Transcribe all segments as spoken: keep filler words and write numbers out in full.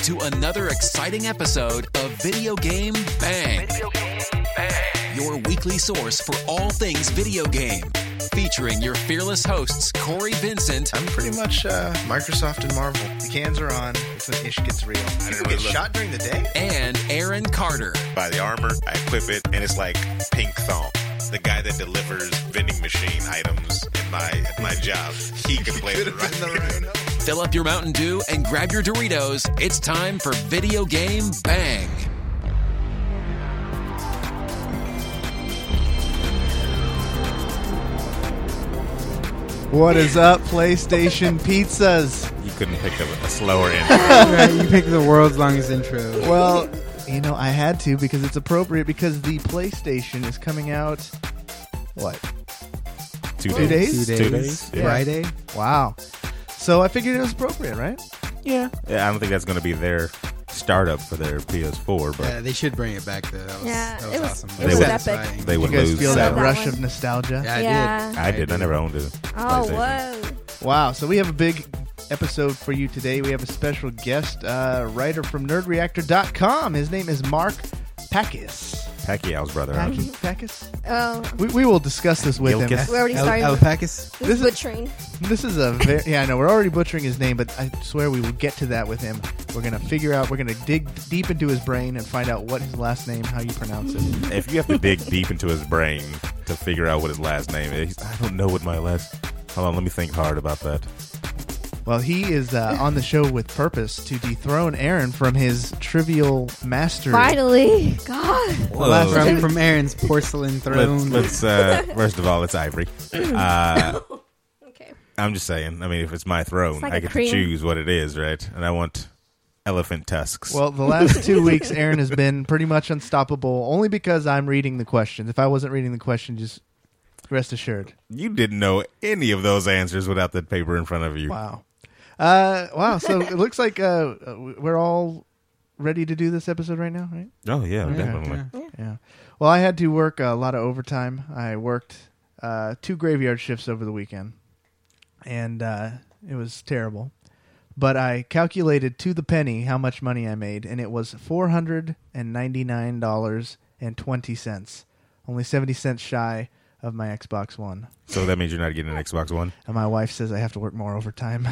to another exciting episode of Video Game Bang. Video Game Bang. Your weekly source for all things video game. Featuring your fearless hosts, Corey Vincent. I'm pretty much uh, Microsoft and Marvel. The cans are on. It's when ish gets real. People get shot during the day? And Aaron Carter. Buy the armor, I equip it, and it's like pink thong. The guy that delivers vending machine items in my at my job, he can play the right. Fill up your Mountain Dew and grab your Doritos. It's time for Video Game Bang. What is up, PlayStation Pizzas? You couldn't pick a, a slower intro. Right, you picked the world's longest intro. Well, you know, I had to because it's appropriate because the PlayStation is coming out, what? Two Two days. days? Two days. Yeah. Friday. Wow. So I figured it was appropriate, right? Yeah. Yeah. I don't think that's going to be their startup for their P S four, but Yeah, they should bring it back though. That was, Yeah, that was, it was- awesome. it That was satisfying. they You would guys lose. feel that that rush one. of nostalgia? Yeah, I Yeah. did. I did. I never owned it. Oh, whoa. Wow. So we have a big episode for you today. We have a special guest, uh, writer from nerd reactor dot com. His name is Mark Packus. Pacquiao's brother. huh? Packus? Packus? Oh, We, we will discuss this with him. Gilkis? we're already Al- starting. Alpacas. This This is- butchering. This is a very, yeah, I know, we're already butchering his name, but I swear we will get to that with him. We're going to figure out, we're going to dig deep into his brain and find out what his last name, how you pronounce it. If you have to dig deep into his brain to figure out what his last name is, I don't know what my last. Hold on, let me think hard about that. Well, he is uh, on the show with purpose to dethrone Aaron from his trivial mastery. Finally. God. Last From, two- from Aaron's porcelain Let's, throne. let's uh, first of all, it's ivory. Uh, Okay. I'm just saying. I mean, if it's my throne, It's like I a get cream. to choose what it is, right? And I want elephant tusks. Well, the last two weeks, Aaron has been pretty much unstoppable, only because I'm reading the questions. If I wasn't reading the question, just rest assured. you didn't know any of those answers without the paper in front of you. Wow. Uh, wow, so it looks like uh, we're all ready to do this episode right now, right? Oh yeah, Okay. definitely. Yeah. Yeah. Well, I had to work a lot of overtime. I worked uh, two graveyard shifts over the weekend, and uh, it was terrible. But I calculated to the penny how much money I made, and it was four hundred ninety-nine dollars and twenty cents, only seventy cents shy of my Xbox One. So that means you're not getting an Xbox One. And my wife says I have to work more overtime.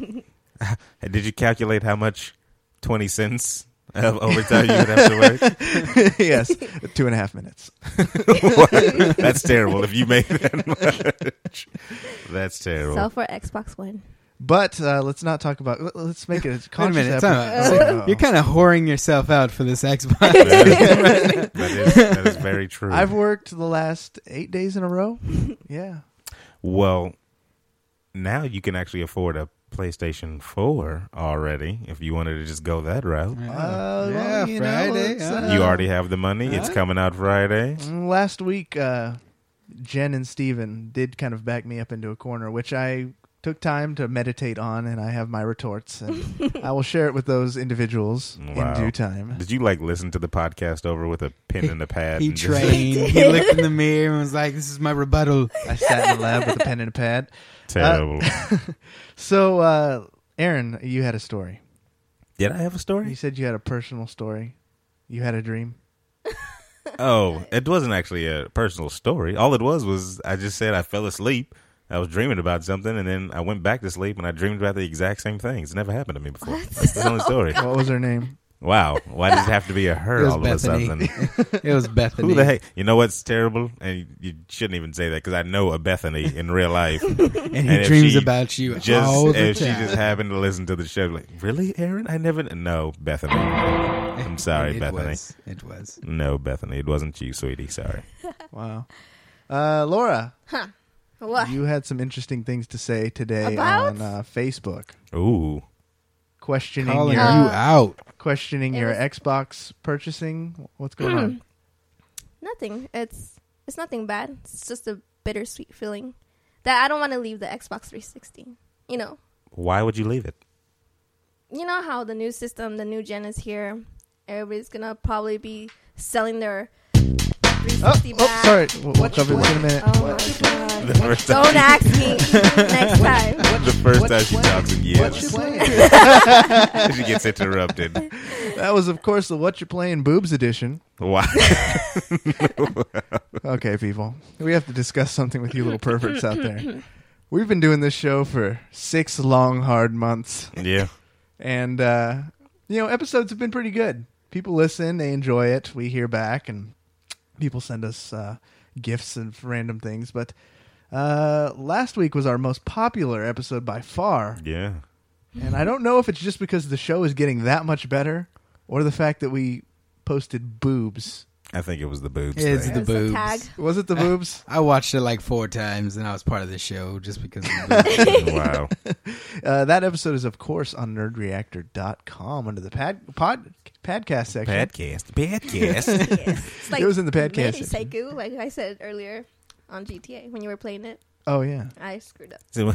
Did you calculate how much twenty cents of overtime you would have to work? Yes, two and a half minutes. What? That's terrible. If you make that much, that's terrible. So for Xbox One. But uh, let's not talk about. let- Let's make it a Wait a conscious minute. effort. time out. Oh. You're kind of whoring yourself out for this Xbox. that, is, that, is, that is very true. I've worked the last eight days in a row. Yeah. Well, now you can actually afford a PlayStation four already if you wanted to just go that route. Uh, yeah, well, you know, Friday. it's, huh? uh, You already have the money. It's Huh? coming out Friday. Last week, uh, Jen and Steven did kind of back me up into a corner, which I took time to meditate on, and I have my retorts, and I will share it with those individuals Wow. in due time. Did you like listen to the podcast over with a pen and a pad? He and just- trained. He looked in the mirror and was like, "This is my rebuttal." I sat in the lab with a pen and a pad. Terrible. So, uh, Aaron, you had a story. Did I have a You story? said you had a personal story. You had a dream. Oh, it wasn't actually a personal story. All it was was I just said I fell asleep. I was dreaming about something, and then I went back to sleep, and I dreamed about the exact same thing. It's never happened to me before. That's the only story. What was her name? Wow. Why does it have to be a her It was all Bethany. of a sudden? It was Bethany. Who the heck? You know what's terrible? And you, you shouldn't even say that because I know a Bethany in real life. And he And if dreams she about you Just all the if she time. just happened to listen to the show, like, really, Aaron? I never. No, Bethany. I'm sorry, it Bethany. Was. It was. No, Bethany. It wasn't you, sweetie. Sorry. Wow. Uh, Laura, What? you had some interesting things to say today About? on uh, Facebook, Ooh. questioning Calling your you Uh, out. questioning It your was- Xbox purchasing. What's going on? Nothing. It's it's nothing bad. It's just a bittersweet feeling that I don't want to leave the Xbox three sixty. You know. Why would you leave it? You know how the new system, the new gen is here. Everybody's gonna probably be selling their three Oh, sixty oh, back. sorry. We'll, we'll cover this in a minute. Oh my god. The first time, Don't ask me next time. the first time she talks in What you years, playing? she gets interrupted. That was, of course, the What You Playing Boobs edition. Wow. Okay, people. We have to discuss something with you little perverts out there. We've been doing this show for six long, hard months. Yeah. And, uh, you know, episodes have been pretty good. People listen. They enjoy it. We hear back, and people send us uh, gifts and random things. But uh, last week was our most popular episode by far. Yeah. And I don't know if it's just because the show is getting that much better or the fact that we posted boobs. I think it was the boobs. It's thing. the There's a boobs. tag. Was it the boobs? I watched it like four times, and I was part of the show just because of the boobs. Wow. Uh, that episode is, of course, on nerd reactor dot com under the pad, pod, podcast section. Podcast. Podcast. Yes. It's like It was in the podcast Mini section. Seiku, like I said earlier on G T A when you were playing it. Oh, yeah. I screwed up. So,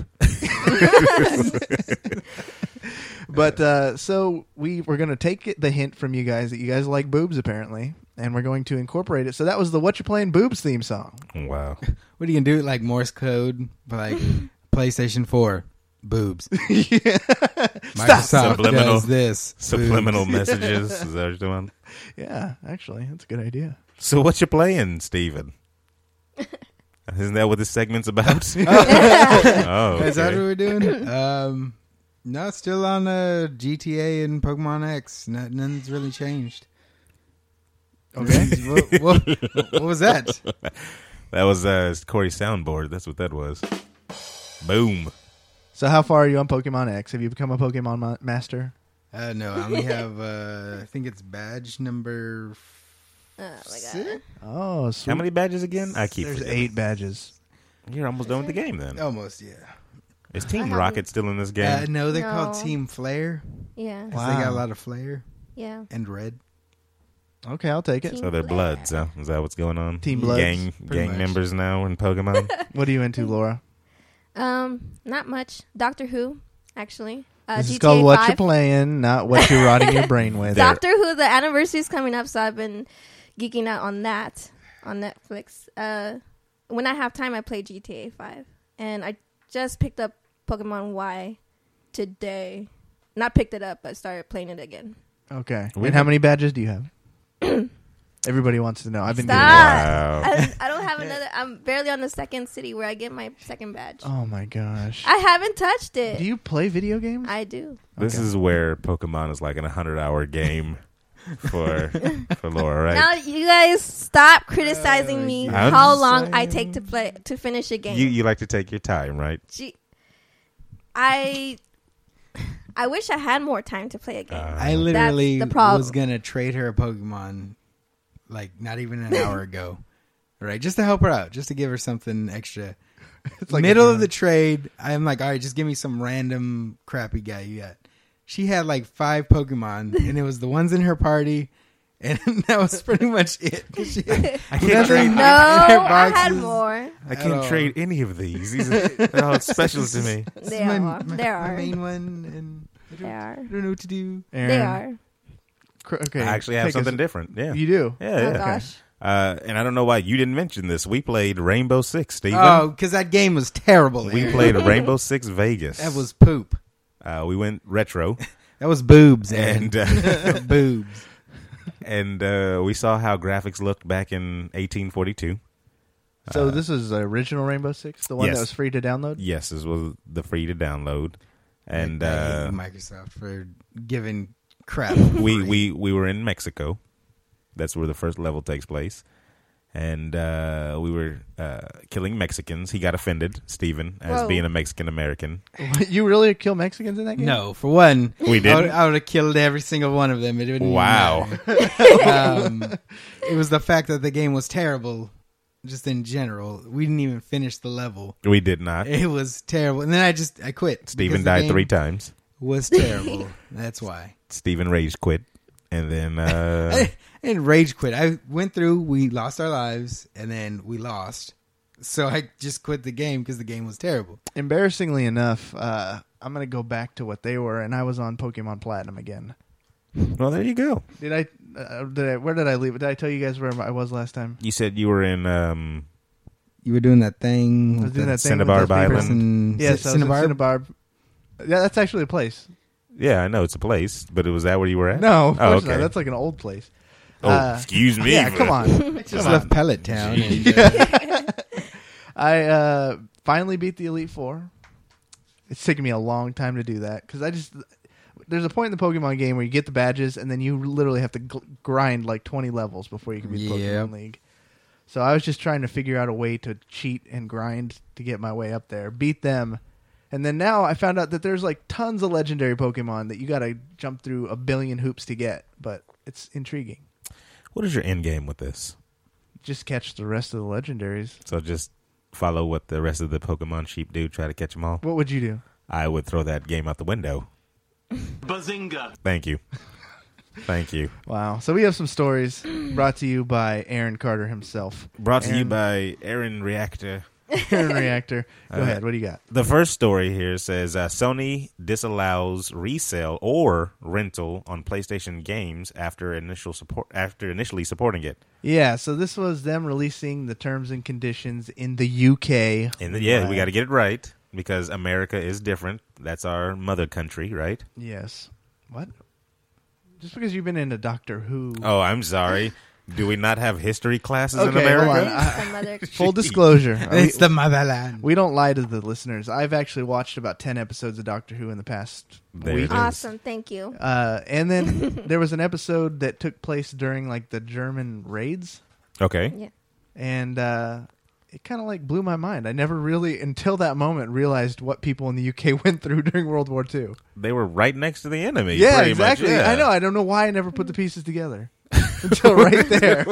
But uh, so we we're going to take it, the hint from you guys that you guys like boobs, apparently, and we're going to incorporate it. So that was the What You Playing Boobs theme song. wow. What are you gonna do? Like Morse code, but like PlayStation Four, boobs. Yeah. Microsoft Subliminal. does this. Subliminal boobs. messages. Is that what you're doing? Yeah, actually, that's a good idea. So what you playing, Steven? Isn't that what this segment's about? oh, Is that what okay. we're doing? um, no, it's still on uh, G T A and Pokemon X. No, nothing's really changed. Okay. what, what, what was that? That was uh, Corey's soundboard. That's what that was. Boom. So how far are you on Pokemon X? Have you become a Pokemon ma- master? Uh, no, I only have, uh, I think it's badge number Oh my god. six? Oh, sweet. How many badges again? I keep There's forgetting. eight badges. You're almost done with the game then. Almost, yeah. Is I Team haven't- Rocket still in this game? Uh, no, they're called No. Team Flare. Yeah. 'Cause They got a Wow. lot of flair Yeah. and red. Okay, I'll take it. Team so they're Flare. Bloods, huh? Is that what's going on? Team Bloods, Gang, pretty gang much. members now in Pokemon? What are you into, Laura? Um, not much. Doctor Who, actually. Uh, This G T A is called What five. You're Playing, not what you're rotting your brain with. There- Doctor Who, the anniversary is coming up, so I've been geeking out on that on Netflix. Uh, when I have time, I play G T A five, and I just picked up Pokemon Y today. Not picked it up, but started playing it again. Okay. We and how have- many badges do you have? Everybody wants to know. I've been Stop. Wow. I, I don't have another. I'm barely on the second city where I get my second badge. doing it. Oh my gosh. I haven't touched it. Do you play video games? I do. This Okay. is where Pokemon is like an hundred hour game for for Laura, right? Now you guys stop criticizing me. I'm How just long I saying. take to play to finish a game? You you like to take your time, right? Gee, I I wish I had more time to play a game. Uh, I literally the problem. was gonna trade her a Pokemon, like not even an hour ago, right? Just to help her out, just to give her something extra. It's like Middle a of the trade, I'm like, all right, just give me some random crappy guy you got. She had like five Pokemon, and it was the ones in her party, and that was pretty much it. She had I can't trade. no, their I had boxes. more. I at can't all. trade any of these. These are they're all special to me. This is There my, are. my- There my are. main one, and I don't, They are. I don't know what to do. Aaron, They are. cr- Okay. I actually have take something us- different. Yeah, You do? yeah, Oh yeah. gosh. Uh, and I don't know why you didn't mention this. We played Rainbow Six, Steven. Oh, because that game was terrible. we Aaron. played Rainbow Six Vegas. That was poop. Uh, we went retro, That was boobs, and and uh, boobs. and uh, we saw how graphics looked back in eighteen forty-two. So Uh, this is the original Rainbow Six, the one yes. that was free to download? Yes, this was the free to download, and I uh, hate Microsoft for giving crap. we, free. we we were in Mexico. That's where the first level takes place, and uh, we were uh, killing Mexicans. He got offended, Steven, as Whoa. being a Mexican American. You really kill Mexicans in that game? No, for one, We I didn't. would, I would have killed every single one of them. It wouldn't even Wow. matter. um, it was the fact that the game was terrible, just in general. We didn't even finish the level. We did not. It was terrible, and then I just I quit. Steven because the died game three times. Was terrible. That's why. Steven rage quit, and then uh, I didn't rage quit. I went through. We lost our lives, and then we lost. So I just quit the game because the game was terrible. Embarrassingly enough, uh, I'm going to go back to what they were, and I was on Pokemon Platinum again. well, there you go. Did I Uh, did I, where did I leave it? Did I tell you guys where I was last time? You said you were in. Um, You were doing that thing. I was with doing the that thing with Cinnabar those papers. Island. person- Yes, C- I was in Cinnabar? Cinnabar. Yeah, that's actually a place. yeah, I know it's a place, but it was that where you were at? No, of Oh, course okay. not. That's like an old place. Oh, Uh, excuse me. Yeah, for- come on. Just Come left on. Pellet Town. And, uh, I uh, finally beat the Elite Four. It's taken me a long time to do that because I just there's a point in the Pokemon game where you get the badges and then you literally have to gl- grind like twenty levels before you can beat the Yep. Pokemon League. So I was just trying to figure out a way to cheat and grind to get my way up there, beat them, and then now I found out that there's like tons of legendary Pokemon that you got to jump through a billion hoops to get, but it's intriguing. What is your end game with this? Just catch the rest of the legendaries. So just follow what the rest of the Pokemon sheep do, try to catch them all? What would you do? I would throw that game out the window. Bazinga. Thank you. Thank you. Wow. So we have some stories brought to you by Aaron Carter himself. Brought to you Aaron- by Aaron Reactor. Aaron Reactor. Go Uh, ahead. What do you got? The first story here says uh, Sony disallows resale or rental on PlayStation games after initial support after initially supporting it. Yeah. So this was them releasing the terms and conditions in the U K. And yeah, we Right. got to get it right because America is different. That's our mother country, right? Yes. What? Just because you've been into Doctor Who. Oh, I'm sorry. Do we not have history classes in Okay, hold America? on. I- Some other- Full disclosure. it's we, the motherland. we don't lie to the listeners. I've actually watched about ten episodes of Doctor Who in the past There week. it is. Awesome, thank you. Uh, and then there was an episode that took place during like the German raids. Okay. Yeah. And uh, it kind of like blew my mind. I never really, until that moment, realized what people in the U K went through during World War Two. They were right next to the enemy. Yeah, pretty much, exactly. yeah. I know. I don't know why I never put the pieces together until right there.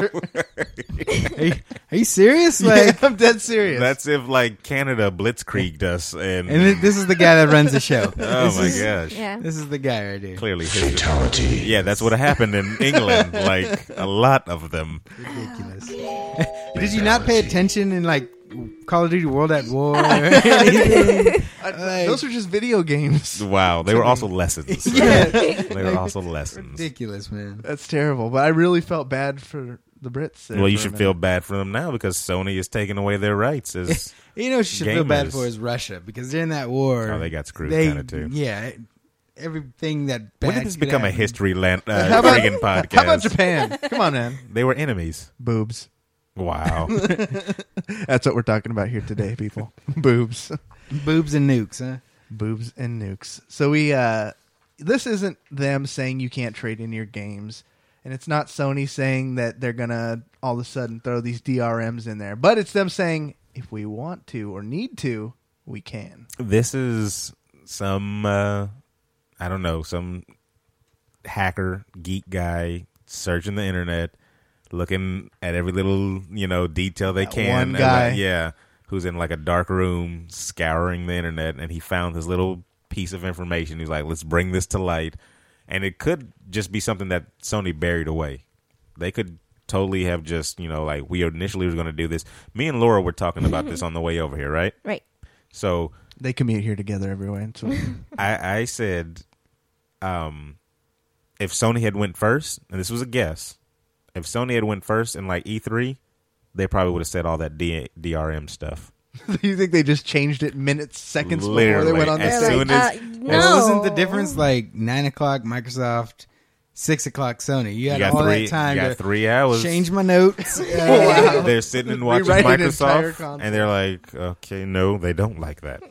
Are you, are you serious? Yeah, Like, I'm dead serious. That's if like Canada blitzkrieged us and, and th- this is the guy that runs the show. oh this my is, gosh. Yeah. This is the guy right here. Clearly fatality. Yeah, that's what happened in England. Like a lot of them. Ridiculous. Did you not pay attention in like Call of Duty World at War? Or anything? I- like- those are just video games. Wow, they were also lessons. Yeah. They were also lessons. Ridiculous, man. That's terrible. But I really felt bad for the Brits. there Well, you for a should minute. feel bad for them now because Sony is taking away their rights as You know, what you should feel bad Gamers. for is Russia because during that war, Oh, they got screwed they- kinda too. Yeah, everything that. Bad when did this could become a happen. history land, uh, How about- friggin' podcast? How about Japan? Come on, man. They were enemies. Boobs. Wow. That's what we're talking about here today, people. Boobs. Boobs and nukes, huh? Boobs and nukes. So we uh this isn't them saying you can't trade in your games, and it's not Sony saying that they're gonna all of a sudden throw these D R Ms in there, but it's them saying if we want to or need to, we can. This is some, uh, I don't know, some hacker, geek guy searching the internet, looking at every little, you know, detail they That can. one guy. Uh, yeah, who's in like a dark room scouring the internet, and he found this little piece of information. He's like, let's bring this to light. And it could just be something that Sony buried away. They could totally have just, you know, like we initially were going to do this. Me and Laura were talking about this on the way over here, right? Right. So They commute here together every way. So I, I said, um, if Sony had went first, and this was a guess, if Sony had went first in like E three, they probably would have said all that D- DRM stuff. you think they just changed it minutes, seconds before Literally. they went on the As They're stage? soon like, as- uh, And no. wasn't the difference like nine o'clock Microsoft, six o'clock Sony? You You had got all three. that time you got to three hours. change my notes. Uh, Wow. They're sitting and watching Rewrite an entire Microsoft, console. and they're like, "Okay, no, they don't like that."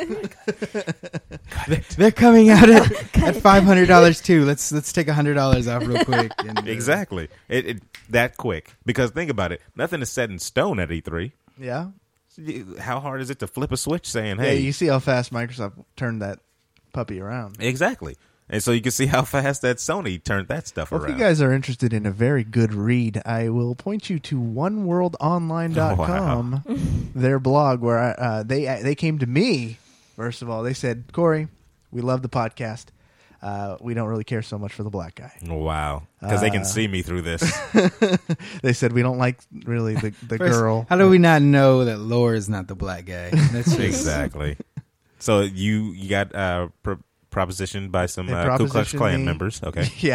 They're coming out at, at five hundred dollars too. Let's let's take a hundred dollars off real quick. And, uh, Exactly. It, it that quick because think about it. Nothing is set in stone at E three. Yeah. How hard is it to flip a switch saying, Yeah, "Hey"? you see how fast Microsoft turned that puppy around. Exactly. And so you can see how fast that Sony turned that stuff Well, if around. you guys are interested in a very good read, I will point you to one world online dot com, their blog, where I, uh, they they came to me. First of all, they said, "Corey, we love the podcast. Uh, we don't really care so much for the black guy." Wow. Because they can Uh, see me through this. They said we don't like really the the first, girl. How do we not know that Laura is not the black guy? That's just, Exactly. So you you got uh, pro- propositioned by some They uh, Ku Klux propositioned Klan me. members. Okay. Yeah,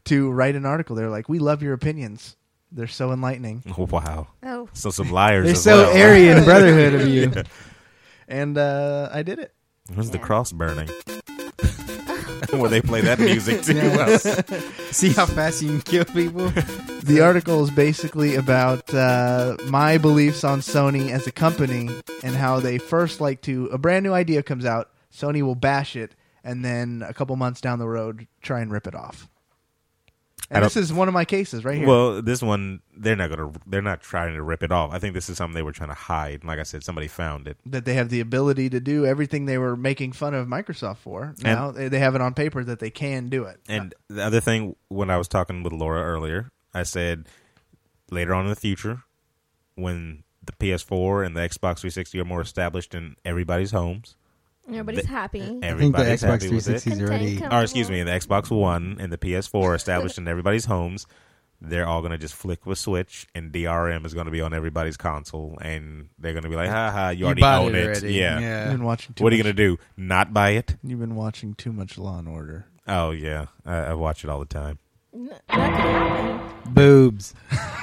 to write an article. They're like, we love your opinions. They're so enlightening. Wow. Oh. So some liars. They're as so well. Aryan brotherhood of you. And uh, I did it. When's the Yeah. cross burning? Where they play that music too. Yeah. See how fast you can kill people? The article is basically about uh, my beliefs on Sony as a company and how they first like to, a brand new idea comes out, Sony will bash it, and then a couple months down the road, try and rip it off. I And don't- this is one of my cases right here. Well, this one they're not gonna. They're not trying to rip it off. I think this is something they were trying to hide. Like I said, somebody found it. that they have the ability to do everything they were making fun of Microsoft for. Now they they have it on paper that they can do it. And the other thing, when I was talking with Laura earlier, I said later on in the future, when the P S four and the Xbox three sixty are more established in everybody's homes, Everybody's The- happy. I think the everybody's Xbox happy three with it. sixty is already... Content Or excuse me, the Xbox One and the P S four are established in everybody's homes. They're all going to just flick a switch, and D R M is going to be on everybody's console, and they're going to be like, ha ha, you already bought own it it. already. Yeah. You've yeah. been watching too What are you much, going to do? Not buy it? You've been watching too much Law and Order. Oh, yeah. I, I watch it all the time. N- that could happen. Boobs.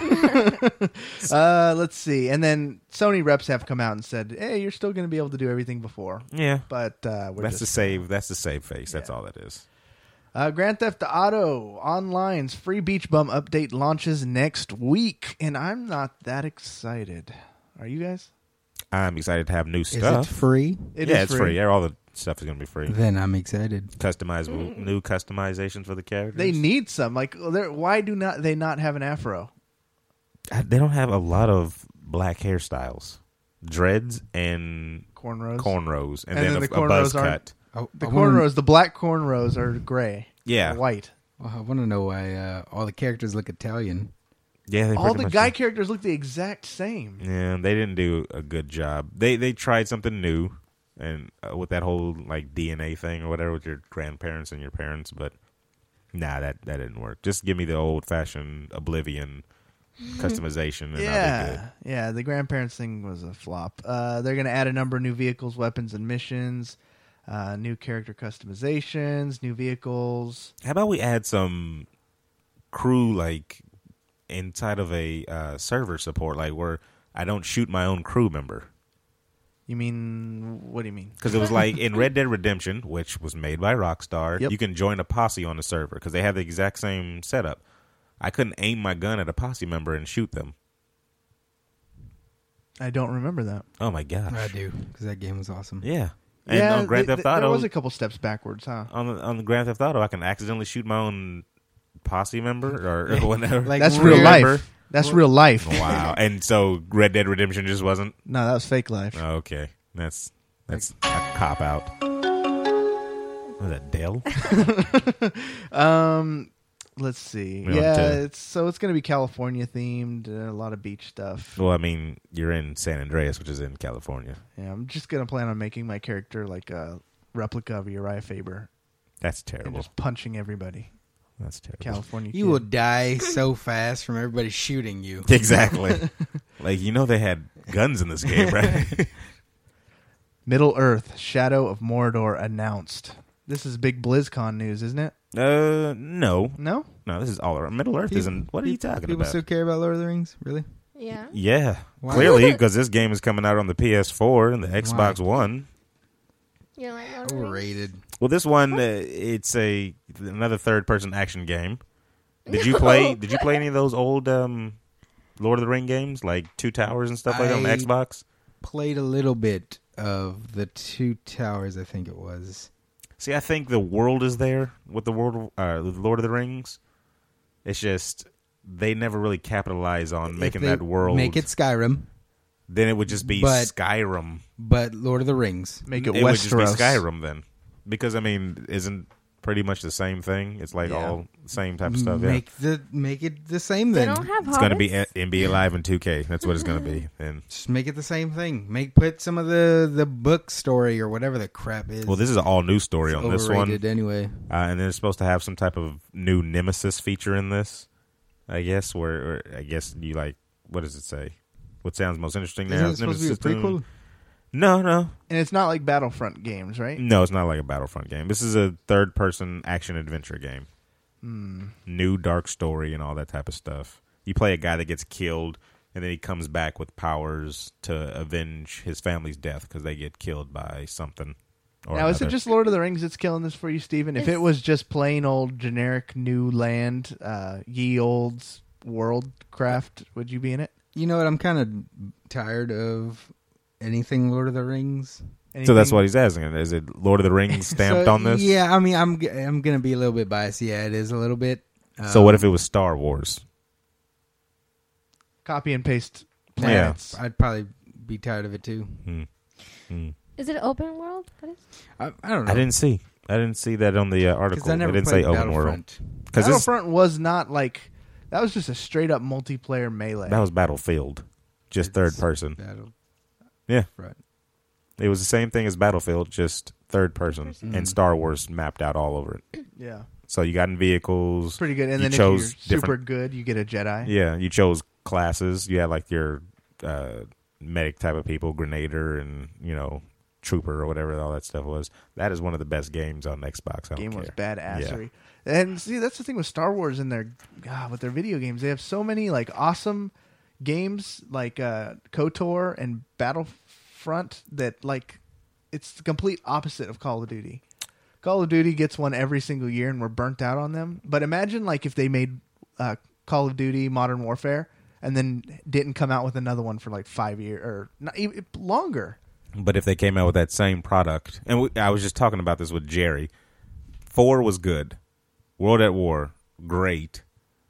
Uh, let's see. And then Sony reps have come out and said, "Hey, you're still going to be able to do everything before." Yeah. But uh, we're That's the just save. That's the save face. That's Yeah. all that is. uh, Grand Theft Auto Online's free Beach Bum update launches next week, and I'm not that excited. Are you guys? I'm excited to have new Is it stuff. free? It yeah, is it's free. Yeah, all the stuff is going to be free. Then I'm excited. Customizable, new customizations for the characters. They need some. Like, they're- why do not they not have an afro? I- They don't have a lot of black hairstyles, dreads and Cornrows. cornrows, and, And then, then a, the a buzz cornrows aren't- cut. Oh, The I wanna- cornrows, the black cornrows are gray. Yeah, or white. Well, I want to know why uh, all the characters look Italian. yeah. They All pretty the much guy do. characters look the exact same. Yeah, they didn't do a good job. They they tried something new, and uh, with that whole like D N A thing or whatever with your grandparents and your parents, but nah, that that didn't work. Just give me the old fashioned Oblivion customization, and I'll be Yeah, good. yeah. The grandparents thing was a flop. Uh, they're going to add a number of new vehicles, weapons, and missions. Uh, new character customizations, new vehicles. How about we add some crew like inside of a uh, server support, like where I don't shoot my own crew member? You mean what do you mean? Because it was like in Red Dead Redemption, which was made by Rockstar, Yep. you can join a posse on the server because they have the exact same setup. I couldn't aim my gun at a posse member and shoot them. I don't remember that. Oh my gosh! I do, because that game was awesome. Yeah, and yeah, on Grand th- Theft th- Auto, there was a couple steps backwards, huh? on the, on the Grand Theft Auto, I can accidentally shoot my own posse member or, or whatever. Like That's real real member. life. That's real life. Wow! And so Red Dead Redemption just wasn't. No, that was fake life. Oh, okay, that's that's a cop out. Was that Dell? Um, let's see. We yeah, want to- it's so it's going to be California themed. Uh, a lot of beach stuff. Well, I mean, you're in San Andreas, which is in California. Yeah, I'm just going to plan on making my character like a replica of Uriah Faber That's and terrible. just punching everybody. That's terrible. California. You kid. will die so fast from everybody shooting you. Exactly. Like, you know they had guns in this game, right? Middle Earth: Shadow of Mordor announced. This is big BlizzCon news, isn't it? uh, no. No. No, this is all around. Middle Earth isn't. What are you talking People about? still care about Lord of the Rings? Really? Yeah. Yeah, Why? clearly, because this game is coming out on the P S four and the Xbox One. You're like Lord of the Rings? Overrated. Well, this one, uh, it's a another third-person action game. Did you play? Did you play any of those old um, Lord of the Ring games, like Two Towers and stuff like that on the I- Xbox? Played a little bit of the Two Towers, I think it was. See, I think the world is there with the world, uh, with Lord of the Rings. It's just they never really capitalize on If making they that world. Make it Skyrim, Then it would just be But- Skyrim. but Lord of the Rings. Make it, It would just be Westeros. Skyrim then, because I mean, isn't pretty much the same thing? It's like Yeah. all the same type of stuff. Yeah, Make the make it the same They then. don't have it's gonna be hobbits? N B A Live in two K. That's what it's gonna be. And Just make it the same thing. Make put some of the the book story or whatever the crap is. well, this is an all new story on this one, overrated anyway. uh, and then it's supposed to have some type of new Nemesis feature in this. I guess where, where I guess you like what does it say? What sounds most interesting Isn't now? it supposed to be a Nemesis prequel? two? No, no, And it's not like Battlefront games, right? no. It's not like a Battlefront game. This is a third-person action adventure game. Mm. New dark story and all that type of stuff. You play a guy that gets killed, and then he comes back with powers to avenge his family's death because they get killed by something. Or Now, is it another. just Lord of the Rings that's killing this for you, Steven? If It's- it was just plain old generic new land, uh, ye old world craft, would you be in it? You know what? I'm kind of tired of anything Lord of the Rings. So that's Anything- what he's asking. Is it Lord of the Rings stamped So, on this? Yeah, I mean, I'm g- I'm gonna be a little bit biased. Yeah, it is a little bit. So what Um, if it was Star Wars? Copy and paste planets. I'd probably be tired of it too. Hmm. Hmm. Is it open world? What is? I, I don't know. I didn't see. I didn't see that on the uh, article. because I never it didn't played say open world. Battlefront. Because Battlefront was not like that. Was just a straight up multiplayer melee. that was Battlefield, just It's third person. Battlefront. Yeah. It was the same thing as Battlefield, just third person, person. and Star Wars mapped out all over it. yeah, So you got in vehicles. pretty good. And you then chose if you're super different- good, you get a Jedi. Yeah, you chose classes. You had like your uh, medic type of people, grenader, and you know trooper or whatever all that stuff was. That is one of the best games on Xbox. I don't Game was care. badassery. And see, that's the thing with Star Wars and their God, with their video games. They have so many like awesome games like uh, KOTOR and Battlefront that like it's the complete opposite of Call of Duty. Call of Duty gets one every single year, and we're burnt out on them. But imagine like if they made uh, Call of Duty Modern Warfare and then didn't come out with another one for like five years or not even longer. But if they came out with that same product, and we, I was just talking about this with Jerry, four was good, World at War, great,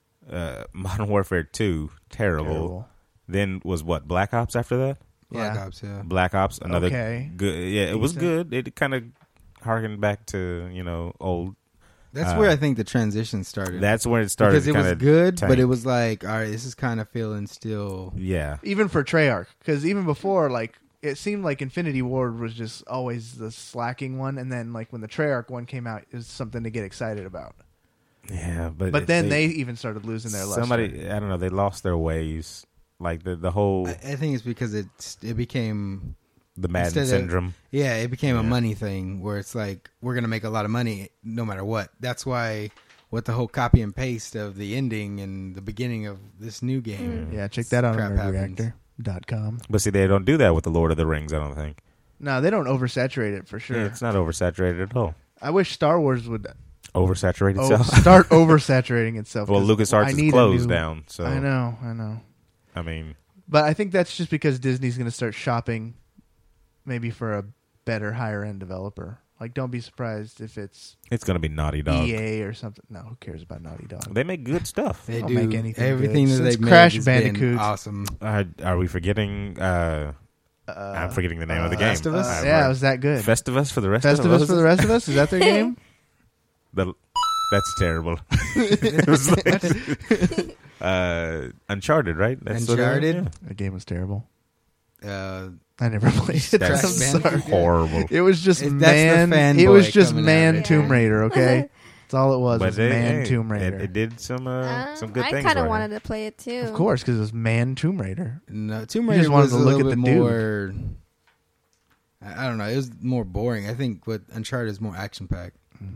uh, Modern Warfare two, terrible. Terrible. Then was what, Black Ops after that? Black Yeah. Ops, yeah. Black Ops, another Okay. good. Yeah, it was Decent. good. It kind of harkened back to you know old. That's Uh, where I think the transition started. That's when it started. because it was kinda good, but tank. it was like, all right, this is kind of feeling still. Yeah, Even for Treyarch, because even before, like, it seemed like Infinity Ward was just always the slacking one, and then, like, when the Treyarch one came out, it was something to get excited about. yeah, but But it- then they, even started losing their luster. somebody I don't know. They lost their ways. Like the the whole I, I think it's because it's it became the Madden instead of- syndrome. yeah, it became a Yeah. money thing where it's like we're gonna make a lot of money no matter what. That's why with the whole copy and paste of the ending and the beginning of this new game. Yeah, check that out on Crap nerd happens. reactor dot com. But see, they don't do that with the Lord of the Rings. I don't think. No, they don't oversaturate it for sure. Yeah, it's not oversaturated at all. I wish Star Wars would Oversaturate oh, itself. start oversaturating itself. well, 'cause LucasArts I is need a closed new- down. So I know, I know. I mean, But I think that's just because Disney's going to start shopping maybe for a better, higher end developer. Like, don't be surprised if it's it's gonna be Naughty Dog. E A or something. No, who cares about Naughty Dog? They make good stuff. They don't do make anything everything good. that Since they've made Crash has been Bandicoot. awesome. Uh, are we forgetting? Uh, Uh, I'm forgetting the name of the uh, game. Festivus? Uh, yeah, it was that good. Festivus for the rest of Festivus us. for the rest of us? Is that their game? The, that's terrible. It was like, uh, Uncharted, right? That's what it- Uncharted? yeah. The game was terrible. Uh, I never played it. That's I'm sorry. horrible. It was just It- that's the man. fanboy It was just coming out man right Tomb there. Raider. Okay, that's all it was. But was they- man hey, Tomb Raider. It, it did some uh, Uh, some good I things. kind of for wanted it. to play it too. Of course, because it was man Tomb Raider. no, Tomb You Raider just wanted was to a look little at bit the dude. more. I I don't know. It was more boring. I think what Uncharted is more action packed.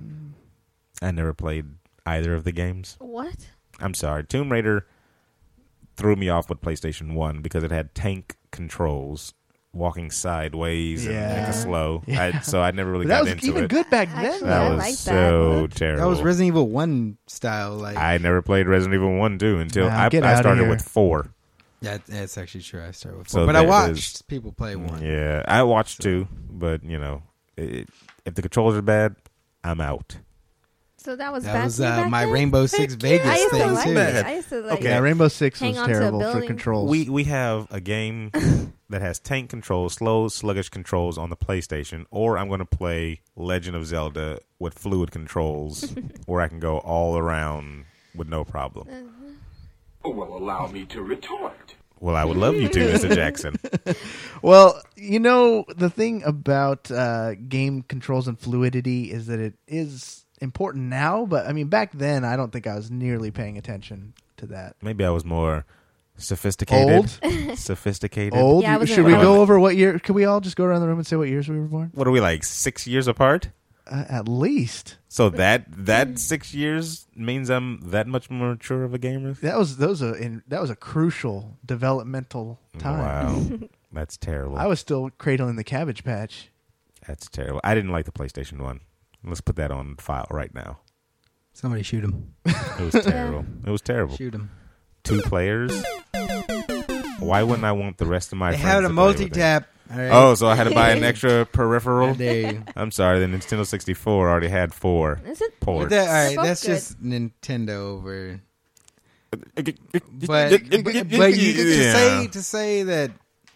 I never played either of the games. What? I'm sorry. Tomb Raider threw me off with PlayStation one because it had tank controls, walking sideways and Yeah. kind of slow. Yeah. I, so I never really But that got was into even it. good back then. Actually, That I was like that. so terrible. That was Resident Evil One style. Like I never played Resident Evil one, two until Nah, I, get I outta started here. with four. yeah, that's actually true. I started with So four, but I there it watched is. people play one. Yeah, I watched two, but you know, it, if the controls are bad, I'm out. So that was That bad was to you uh, back my then? Rainbow Six Vegas I used to thing like too. it. I used to like Okay. Yeah, Rainbow Six Hang was on to a terrible for building. controls. We we have a game that has tank controls, slow, sluggish controls on the PlayStation, or I'm going to play Legend of Zelda with fluid controls, where I can go all around with no problem. Well, allow me to retort. Well, I would love you to, Mister Jackson. Well, you know, the thing about uh, game controls and fluidity is that it is important now, but I mean, back then, I don't think I was nearly paying attention to that. Maybe I was more sophisticated. Old? Sophisticated. Old? Yeah, I was Should in we old. go over what year? Can we all just go around the room and say what years we were born? What are we, like, six years apart? Uh, at least So that that six years means I'm that much more mature of a gamer. that was those a in, that was a crucial developmental time. Wow, that's terrible. I was still cradling the Cabbage Patch. That's terrible. I didn't like the PlayStation One. Let's put that on file right now. Somebody shoot him. It was terrible. It was terrible. Shoot him. Two players. Why wouldn't I want the rest of my They friends had a to play with it? multi-tap. All right. Oh, so I had to buy an extra peripheral? How dare you. I'm sorry, the Nintendo sixty-four already had four Is it? But ports. that, all right, They're both that's good. just Nintendo over. But but, but you, to say to say that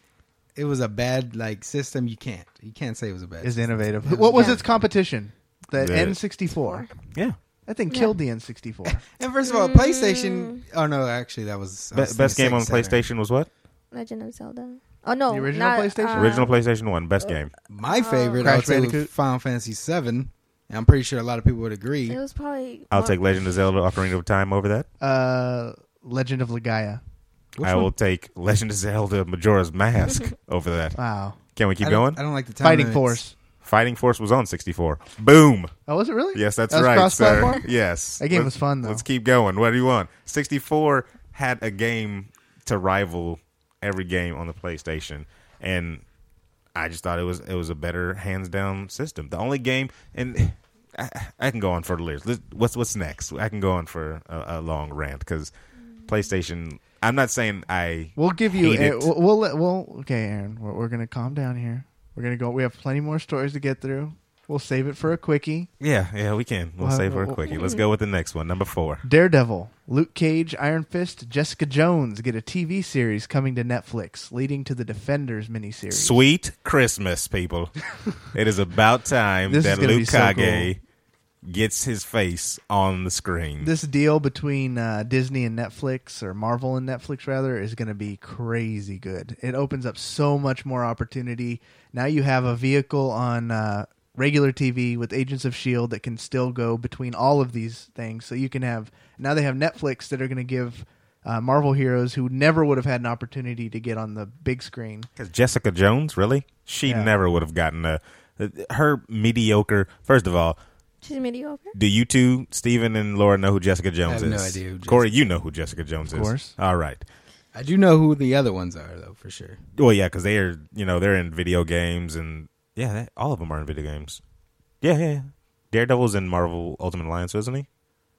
it was a bad like system, you can't. You can't say it was a bad. Is system. innovative. What was Yeah. its competition? The The- N sixty-four. yeah. That thing Yeah. killed the N sixty-four. And first of all, PlayStation. Oh no, actually, that was I Be- was best thinking game on Sega Saturn. PlayStation was what? Legend of Zelda. Oh no, The original not, PlayStation? uh, Original PlayStation One, best game. My favorite, Crash I would say, was Bandicoot? Final Fantasy Seven. And I'm pretty sure a lot of people would agree. It was probably. I'll more- take Legend of Zelda: Ocarina of Time over that. Uh, Legend of Legaia. Which I one? will take Legend of Zelda: Majora's Mask over that. Wow. Can we keep I don't- going? I don't like the time Fighting limits. Force. Fighting Force was on sixty-four. Boom. Oh, was it really? Yes, that's That was right, cross-platform? sir. Yes. That game Let's- was fun, though. Let's keep going. What do you want? sixty-four had a game to rival every game on the PlayStation, and I just thought it was it was a better hands down system. The only game, and I, I can go on for the lyrics. Let's- What's what's next? I can go on for a, a long rant because PlayStation. I'm not saying I. We'll give you. hate A, it. we'll, we'll let. We'll. Okay, Aaron. We're, we're gonna calm down here. We're gonna go. We have plenty more stories to get through. We'll save it for a quickie. Yeah, yeah, we can. We'll Well, save for a well, quickie. Let's go with the next one, number four. Daredevil, Luke Cage, Iron Fist, Jessica Jones get a T V series coming to Netflix, leading to the Defenders miniseries. Sweet Christmas, people! It is about time This is that gonna be Luke so Kage gets his face on the screen. This deal between uh, Disney and Netflix, or Marvel and Netflix rather, is going to be crazy good. It opens up so much more opportunity. Now you have a vehicle on uh, regular T V with Agents of S H I E L D that can still go between all of these things. So you can have, now they have Netflix that are going to give uh, Marvel heroes who never would have had an opportunity to get on the big screen. Because Jessica Jones, really, she Yeah. never would have gotten a her mediocre. First of all, She's mediocre. do you two, Steven and Laura, know who Jessica Jones I have no is? idea who Jessica- Corey, you know who Jessica Jones Of is. course. All right. I do know who the other ones are, though, for sure. Well, yeah, because they are, you know, they're in video games, and yeah, they, all of them are in video games. Yeah, yeah, yeah. Daredevil's in Marvel Ultimate Alliance, isn't he?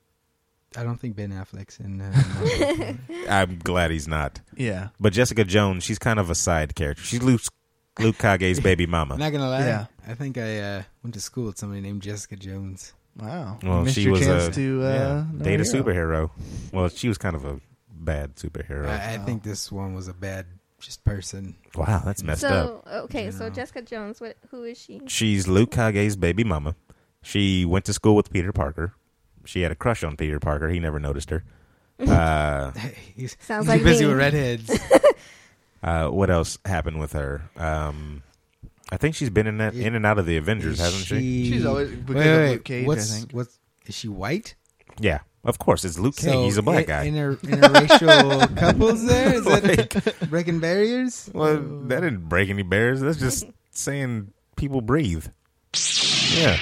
I don't think Ben Affleck's in. Uh, I'm glad he's not. Yeah. But Jessica Jones, she's kind of a side character. She's Luke, Luke Kage's baby mama. I'm not gonna lie. Yeah. I think I uh, went to school with somebody named Jessica Jones. Wow. Well, you missed she your was chance a to uh, yeah, know date a hero. superhero. Well, she was kind of a bad superhero. I, I Oh. think this one was a bad just person. Wow, that's messed up. So okay, so Yeah. Jessica Jones. What? Who is she? She's Luke Kage's baby mama. She went to school with Peter Parker. She had a crush on Peter Parker. He never noticed her. Uh, he's Sounds he's like busy me. with redheads. uh, what else happened with her? Um, I think she's been in that in and out of the Avengers, hasn't she? She's always because Wait, of wait, Luke Cage, what's, I think. What's is she white? Yeah, of course. It's Luke Cage. So He's a black in, guy. Inter, interracial couples there? Is that breaking barriers? Well, that didn't break any barriers. That's just saying people breathe. Yeah.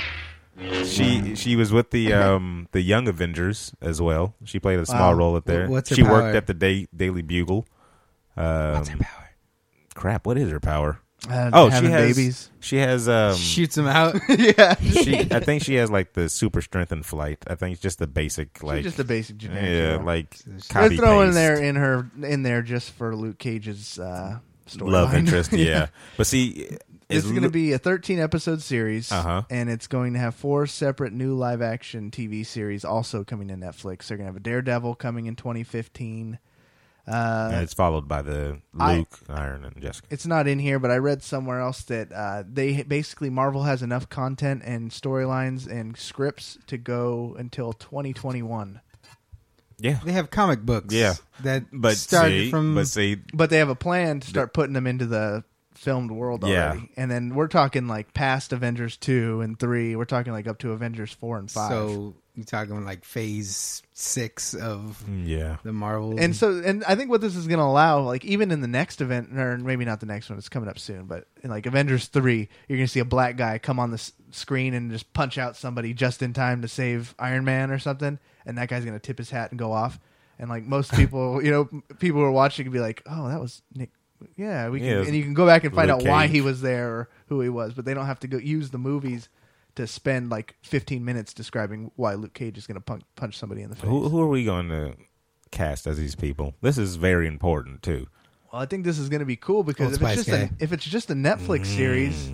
She she was with the um the Young Avengers as well. She played a small Wow. role at there. What's her she power? worked at the da- Daily Bugle. Um, What's her power? Crap, what is her power? Uh, Oh, she having has babies. She has um Shoots them out. Yeah. she I think she has like the super strength and flight. I think it's just the basic like She's just a basic generic. yeah, hero. like They're copy throwing paste. there in her in there just for Luke Cage's uh, story. love line. interest, yeah. But see It's is going to Lu- be a thirteen episode series, Uh-huh. and it's going to have four separate new live action T V series also coming to Netflix. They're going to have a Daredevil coming in twenty fifteen. Uh, and it's followed by the I- Luke, Iron, and Jessica. it's not in here, but I read somewhere else that uh, they basically Marvel has enough content and storylines and scripts to go until twenty twenty-one. Yeah. They have comic books. Yeah. That But started see, from. but see, But they have a plan to start putting them into the filmed world Yeah. already. And then we're talking like past Avengers two and three. We're talking like up to Avengers four and five. So you're talking like phase six of Yeah. the Marvel. And so, and I think what this is going to allow, like even in the next event, or maybe not the next one, it's coming up soon, but in like Avengers three, you're going to see a black guy come on the s- screen and just punch out somebody just in time to save Iron Man or something, and that guy's going to tip his hat and go off. And like most people, you know, people who are watching can be like, "Oh, that was Nick." Yeah, we can, Yeah, and you can go back and find Luke out why Cage. he was there or who he was, but they don't have to go use the movies to spend like fifteen minutes describing why Luke Cage is going to punch, punch somebody in the face. Who, who are we going to cast as these people? This is very important too. Well, I think this is going to be cool because Old if it's Spice just a, guy. if it's just a Netflix series,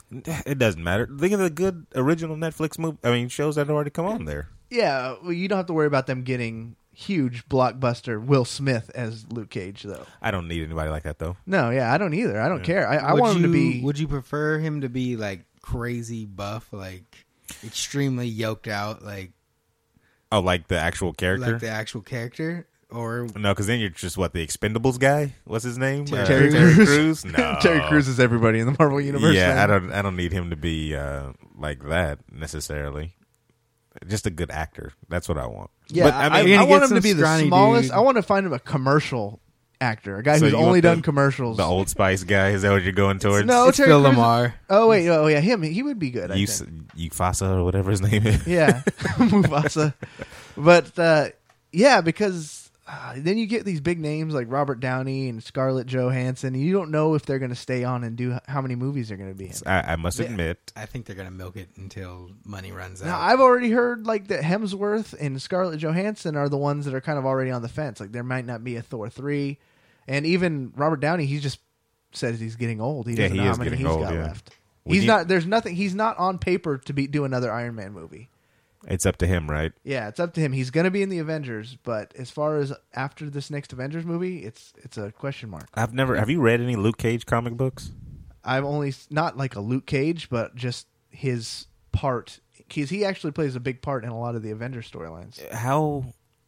It doesn't matter. Think of the good original Netflix movie. I mean, shows that have already come on there. yeah, well, you don't have to worry about them getting huge blockbuster Will Smith as Luke Cage, though. I don't need anybody like that though. No, yeah, I don't either. I don't Yeah. care. I, I Would want him to you- be. Would you prefer him to be like crazy buff, like extremely yoked out, like Oh, like the actual character? like the actual character, or No, because then you're just what the Expendables guy. What's his name? Terry Terry Terry Crews. Crews. No, Terry Crews is everybody in the Marvel universe. Yeah, man. I don't. I don't need him to be uh, like that necessarily. Just a good actor. That's what I want. Yeah, But, I, I mean, You're I gonna want get him to some be the scrawny smallest. dude. I want to find him a commercial actor, a guy So who's you only want the- done commercials. the Old Spice guy. Is that what you're going towards? No, it's Terry Phil Crews- Lamar. Oh wait, oh yeah, him. He would be good. I you, think. Ufasa or whatever his name is. Yeah, Mufasa. But uh, yeah, because uh, then you get these big names like Robert Downey and Scarlett Johansson. And you don't know if they're going to stay on and do how many movies they're going to be in. I, I must Yeah. admit, I think they're gonna milk it until money runs out. Now, I've already heard like that Hemsworth and Scarlett Johansson are the ones that are kind of already on the fence. Like there might not be a Thor three, and even Robert Downey, he just says he's getting old. He Yeah, doesn't he know is how many getting he's old, got yeah. left. We He's need- not. There's nothing. He's not on paper to be do another Iron Man movie. it's up to him, right? Yeah, it's up to him. He's going to be in the Avengers, but as far as after this next Avengers movie, it's it's a question mark. I've never. Have you read any Luke Cage comic books? I've only not like a Luke Cage, but just his part because he actually plays a big part in a lot of the Avengers storylines. How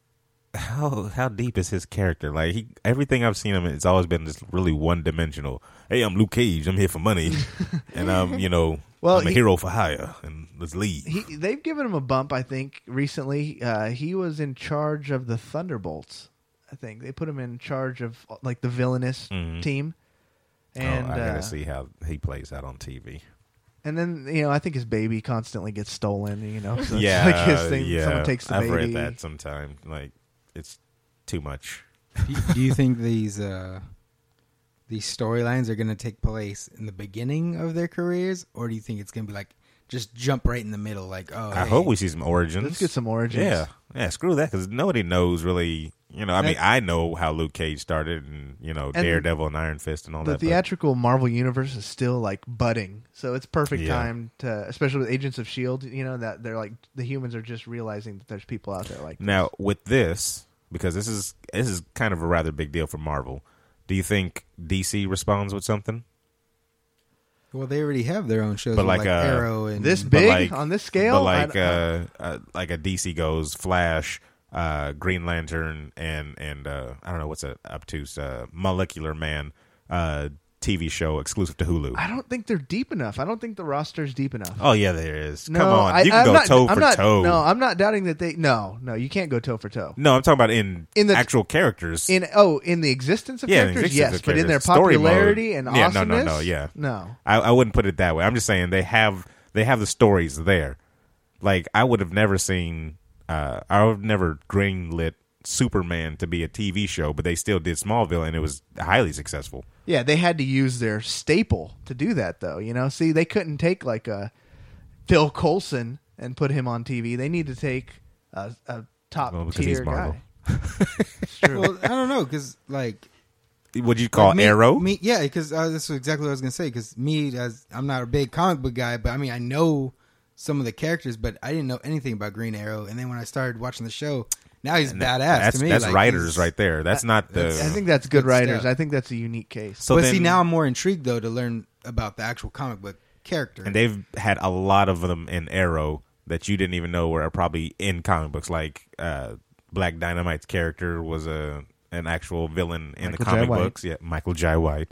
how how deep is his character? Like he, everything I've seen him, it's always been just really one dimensional. Hey, I'm Luke Cage. I'm here for money, and I'm you know Well, I'm a he- hero for hire, and let's leave. He they've given him a bump, I think, recently. Uh, he was in charge of the Thunderbolts. I think they put him in charge of like the villainous Mhm. team. And oh, I gotta uh, see how he plays out on T V. and then you know, I think his baby constantly gets stolen. You know, so yeah, it's like his thing. yeah. Someone takes the I've baby. read that sometime. Like it's too much. do, do you think these uh, these storylines are gonna take place in the beginning of their careers, or do you think it's gonna be like just jump right in the middle? Like, oh, I hey, hope we see some origins. Let's get some origins. Yeah, yeah. Screw that, because nobody knows really. You know, I mean, That- I know how Luke Cage started, and you know, And Daredevil and Iron Fist and all The that. but- theatrical Marvel universe is still like budding, so it's perfect Yeah. time to, especially with Agents of Shield. You know that they're like the humans are just realizing that there's people out there like this. Now, with this, because this is this is kind of a rather big deal for Marvel. Do you think D C responds with something? Well, they already have their own shows, But with, like, like, uh, Arrow and This But big like- on this scale, But like, I- uh, uh, like a D C goes Flash, uh, Green Lantern, and and uh, I don't know what's a obtuse uh, Molecular Man uh, T V show exclusive to Hulu. I don't think they're deep enough. I don't think the roster's deep enough. Oh yeah, there is. No, Come on, I, you can I'm go not, toe I'm for not, toe. No, I'm not doubting that they. No, no, you can't go toe for toe. No, I'm talking about in, In the- actual characters. In oh, in the existence of Yeah, in the characters, existence yes, of but in their characters. Story mode. popularity and Yeah, no, no, awesomeness, no, yeah. no. I, I wouldn't put it that way. I'm just saying they have they have the stories there. Like I would have never seen. Uh, I would have never greenlit Superman to be a T V show, but they still did Smallville, and it was highly successful. Yeah, they had to use their staple to do that, though. You know, see, they couldn't take like a Phil Coulson and put him on T V. They need to take a, a top Well, because he's tier Marvel. guy. It's true. well, I don't know, because like Would you call like, me- Arrow? Me, yeah, because uh, that's exactly what I was gonna say. Because me, as I'm not a big comic book guy, but I mean, I know some of the characters, but I didn't know anything about Green Arrow. And then when I started watching the show, now he's And badass That's, to me. that's like, writers he's- right there. That's not the. that's- I think that's good Good writers. stuff. I think that's a unique case. so but then, see, now I'm more intrigued though to learn about the actual comic book character. and they've had a lot of them in Arrow that you didn't even know were probably in comic books. Like uh, Black Dynamite's character was a an actual villain in Michael the Jai comic White. books. Yeah, Michael Jai White.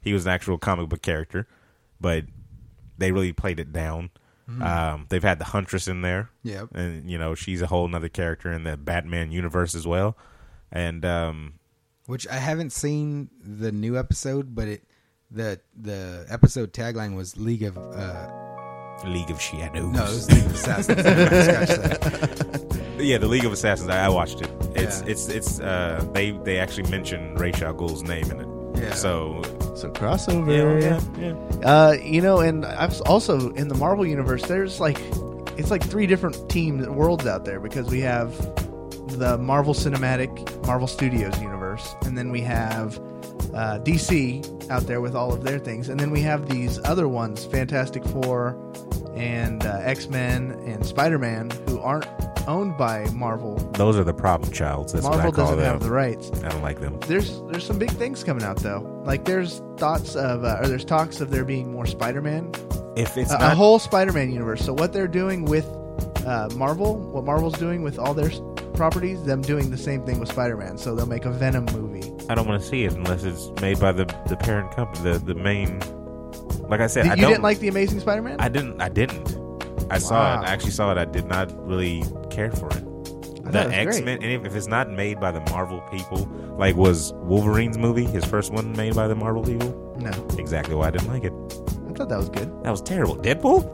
he was an actual comic book character, but they really played it down. Mm-hmm. Um, they've had the Huntress in there, yep, and you know she's a whole nother character in the Batman universe as well. And um, which I haven't seen the new episode, but it the the episode tagline was League of uh, League of Shadows. No, it was League of Assassins. Scratch that. Yeah, the League of Assassins. I, I watched it. It's Yeah. it's it's uh they they actually mention Ra's al Ghul's name in it. Yeah. So So crossover. yeah, yeah, yeah. Uh, you know, and I've also in the Marvel universe, there's like it's like three different teams worlds out there because we have the Marvel Cinematic, Marvel Studios universe, and then we have uh, D C out there with all of their things, and then we have these other ones, Fantastic Four and uh, X-Men and Spider-Man, who aren't owned by Marvel. Those are the problem childs. That's Marvel what I call doesn't them. have the rights. I don't like them. There's there's some big things coming out though. Like there's thoughts of uh, or there's talks of there being more Spider-Man, If it's a, not a whole Spider-Man universe. So what they're doing with uh, Marvel, what Marvel's doing with all their s- properties, them doing the same thing with Spider-Man. So they'll make a Venom movie. I don't want to see it unless it's made by the the parent company, the the main. Like I said, Did- I you don't didn't like the Amazing Spider-Man? I didn't. I didn't. I saw Wow. it. I actually saw it. I did not really care for it. I thought The it was X Men, and if, if it's not made by the Marvel people, like was Wolverine's movie, his first one made by the Marvel people? No, Exactly why I didn't like it. I thought that was good. That was terrible. Deadpool?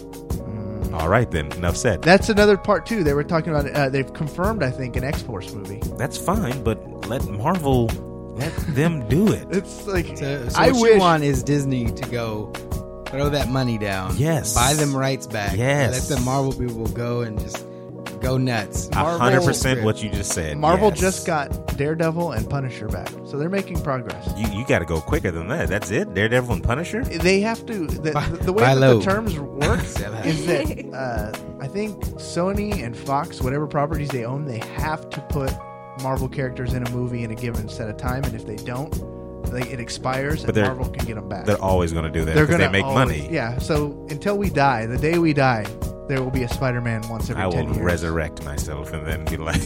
Mm. All right then. Enough said. That's another part too. They were talking about. Uh, they've confirmed, I think, an X-Force movie. That's fine, but let Marvel let them do it. It's like So, so I what wish. you want is Disney to go throw that money down. Yes. Buy them rights back. Yes. Let the Marvel people go and just go nuts. A Marvel- hundred percent what you just said. Marvel Yes. just got Daredevil and Punisher back, so they're making progress. You you got to go quicker than that. That's it. Daredevil and Punisher. They have to. The, Buy- the way buy that low. the terms work Sell high. is that uh, I think Sony and Fox, whatever properties they own, they have to put Marvel characters in a movie in a given set of time, and if they don't, they, it expires, But and they're- Marvel can get them back. They're always going to do that They're because gonna they make always- money. Yeah. So until we die, the day we die, there will be a Spider-Man once every I will ten years. resurrect myself and then be like,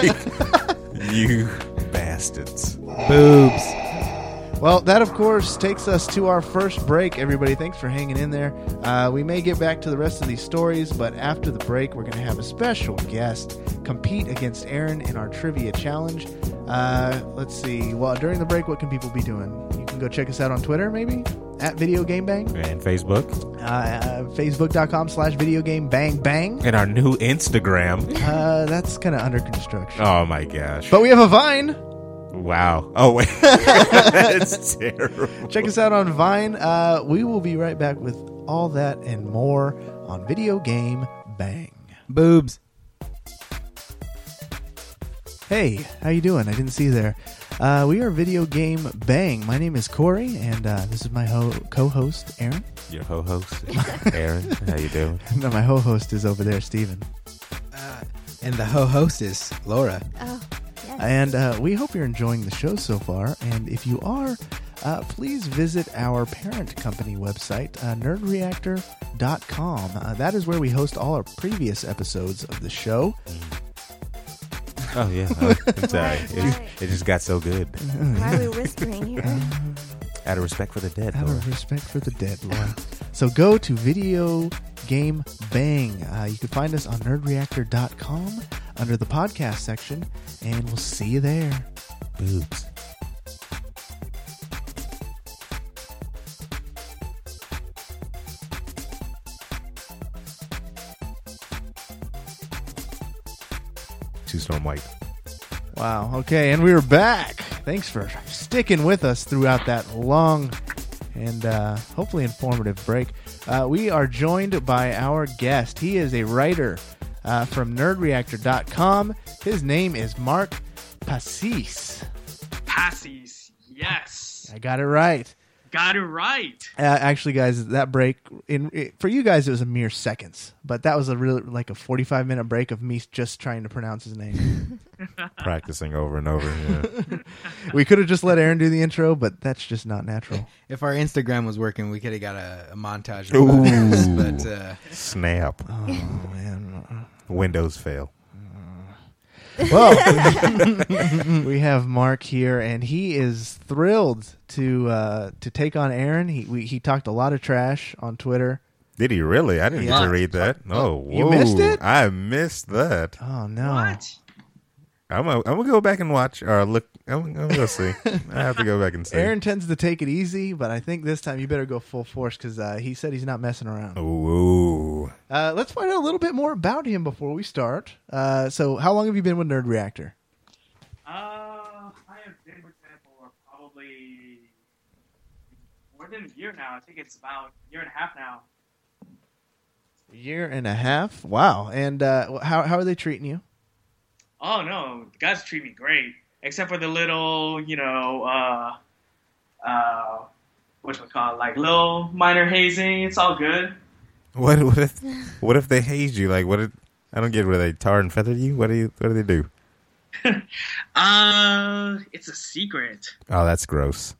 you bastards. Boobs. Well, that of course takes us to our first break. Everybody, thanks for hanging in there. Uh, we may get back to the rest of these stories, but after the break, we're going to have a special guest compete against Aaron in our trivia challenge. Uh, let's see. Well, during the break, what can people be doing? You can go check us out on Twitter, maybe at Video Game Bang, And Facebook. uh, uh, Facebook.com slash Video Game Bang Bang. And our new Instagram. Uh, that's kind of under construction. Oh my gosh. But we have a Vine. Wow. Oh, wait. That's terrible. Check us out on Vine. Uh, we will be right back with all that and more on Video Game Bang. Boobs. Hey, how you doing? I didn't see you there. Uh, we are Video Game Bang. My name is Corey, and uh, this is my ho- co-host, Aaron. Your ho-host, Aaron. How you doing? No, my ho-host is over there, Steven. Uh, and the ho-hostess, Laura. Oh, yes. And uh, we hope you're enjoying the show so far. And if you are, uh, please visit our parent company website, uh, nerd reactor dot com. Uh, that is where we host all our previous episodes of the show. Oh, yeah. Oh, I'm sorry. Right, It, right. it just got so good. Why are we whispering here? Out of respect for the dead, Out Laura. of respect for the dead, Laura. So go to Video Game Bang. Uh, you can find us on nerd reactor dot com under the podcast section, and we'll see you there. Boobs. Two Storm White. Wow. Okay, and we were back. Thanks for sticking with us throughout that long and uh, hopefully informative break. Uh, we are joined by our guest. He is a writer uh, from nerd reactor dot com. His name is Mark Passis. Passes. Yes. I got it right. Got it right. Uh, actually, guys, that break in it, for you guys it was a mere seconds, but that was a really like a forty-five minute break of me just trying to pronounce his name. Practicing over and over. Yeah. We could have just let Aaron do the intro, but that's just not natural. If our Instagram was working, we could have got a, a montage. Ooh. Of this, but uh, Snap. Oh man. Windows fail. Well, we have Mark here, and he is thrilled to uh, to take on Aaron. He we, he talked a lot of trash on Twitter. Did he really? I didn't Yeah. get to read that. Oh, You whoa. missed it? I missed that. Oh no! What? I'm gonna, I'm gonna go back and watch or look. I'm, I'm gonna see. I have to go back and see. Aaron tends to take it easy, but I think this time you better go full force because uh, he said he's not messing around. Ooh. Uh, let's find out a little bit more about him before we start. Uh, so, how long have you been with Nerd Reactor? Uh, I have been with them for probably more than a year now. I think it's about a year and a half now. A year and a half. Wow! And uh, how how are they treating you? Oh no, the guys treat me great, except for the little, you know, uh, uh, what we call it, like little minor hazing. It's all good. What what if what if they hazed you? Like what? If, I don't get where they tar and feathered you. What do you? What do they do? Uh, it's a secret. Oh, that's gross.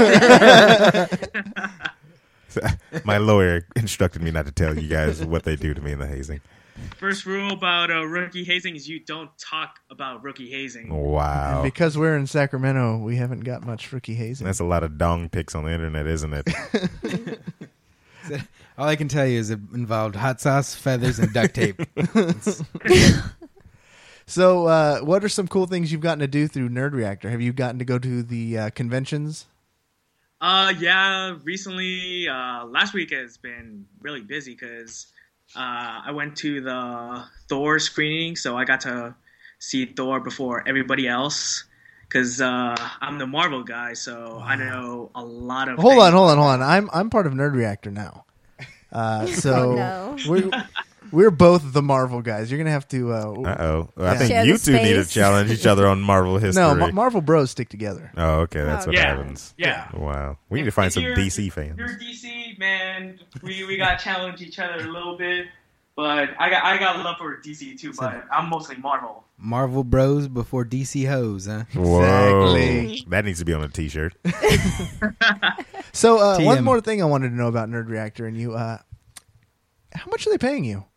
My lawyer instructed me not to tell you guys what they do to me in the hazing. First rule about uh, rookie hazing is you don't talk about rookie hazing. Wow. And because we're in Sacramento, we haven't got much rookie hazing. That's a lot of dong pics on the internet, isn't it? All I can tell you is it involved hot sauce, feathers, and duct tape. So, uh, what are some cool things you've gotten to do through Nerd Reactor? Have you gotten to go to the uh, conventions? Uh, yeah, recently, uh, last week has been really busy because uh, I went to the Thor screening, so I got to see Thor before everybody else because uh, I'm the Marvel guy, so I know a lot of Hold things. on, hold on, hold on. I'm I'm part of Nerd Reactor now. Uh, so Oh, no. we're we're both the Marvel guys. You're gonna have to. Uh, Uh-oh. Well, I Yeah. think Share you the two need to space. challenge each other on Marvel history. no, Ma- Marvel Bros stick together. Oh, okay. That's Oh, what yeah. happens. Yeah. Wow. We need to If- find if some you're- D C if fans. You're D C, man. We we got to challenge each other a little bit, but I got I got love for D C too, but I'm mostly Marvel. Marvel Bros before D C Hoes, huh? Whoa. Exactly. That needs to be on a t-shirt. So uh, T M. one more thing I wanted to know about Nerd Reactor and you. Uh, how much are they paying you?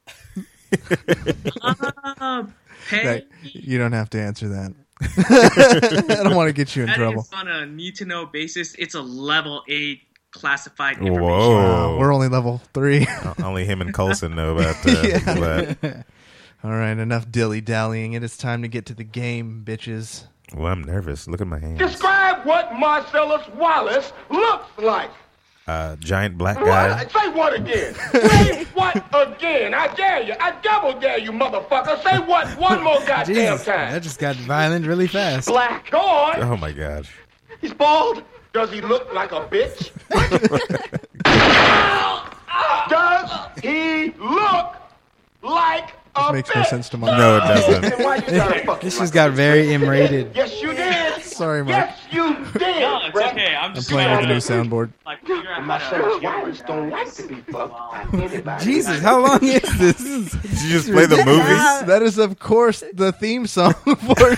Uh, pay. Right. You don't have to answer that. I don't want to get you in That trouble. is on a need to know basis. It's a level eight classified information. Whoa. Uh, we're only level three. Only him and Coulson know about uh, Yeah. that. All right, enough dilly-dallying. It is time to get to the game, bitches. Well, I'm nervous. Look at my hands. Describe what Marcellus Wallace looks like. Uh, giant black guy. What? Say what again? Say what again? I dare you. I double dare you, motherfucker. Say what one more goddamn Jesus, time. that just got violent really fast. Black. Go on. Oh my gosh. He's bald. Does he look like a bitch? Does he look like a Makes bitch? no sense to me. No, it doesn't. Then why you gotta fuck This like just got this? very M-rated. Yes, you did. Sorry, Mark. Yes, you did. No, it's bruh. okay. I'm I'm just playing with trying the new to, soundboard. like, figure out how Marcellus to Wallace don't like to be fucked by anybody. Jesus, how long is this? Did you just play the movies? That is, of course, the theme song for,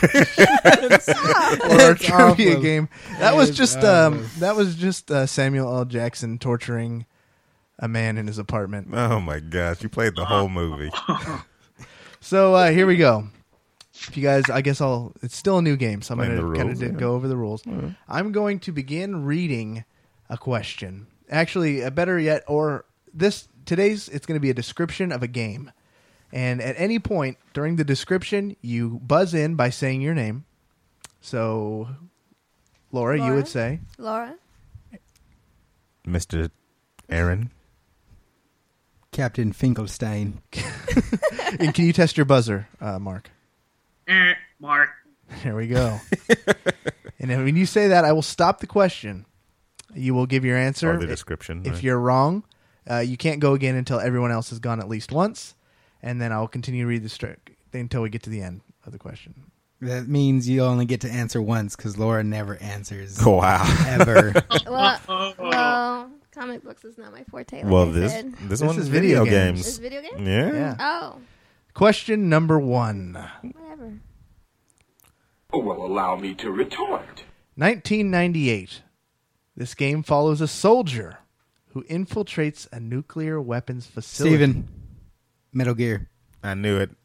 for our It's trivia awful. game. That That was is just um, that was just uh, Samuel L. Jackson torturing a man in his apartment. Oh my gosh. You played the whole movie. So uh, here we go. If you guys, I guess I'll. It's still a new game, so I'm Playing going the to kind rules, of yeah. go over the rules. I'm going to begin reading a question. Actually, uh, better yet, or this today's it's going to be a description of a game. And at any point during the description, you buzz in by saying your name. So, Laura, you Laura? would say Laura? Mister Aaron. Captain Finkelstein. and can you test your buzzer, uh, Mark? Eh, Mark. There we go. And then when you say that, I will stop the question. You will give your answer. Or the description. If right? you're wrong, uh, you can't go again until everyone else has gone at least once, and then I'll continue to read the stri- until we get to the end of the question. That means you only get to answer once because Laura never answers. Wow. Ever. Well, well, comic books is not my forte. Like Well, I this said. this, This one's is video, video games. games. Is it video game? Yeah. Yeah. Oh, Question number one. whatever. Oh, well, allow me to retort. nineteen ninety-eight. This game follows a soldier who infiltrates a nuclear weapons facility. Steven. Metal Gear. I knew it.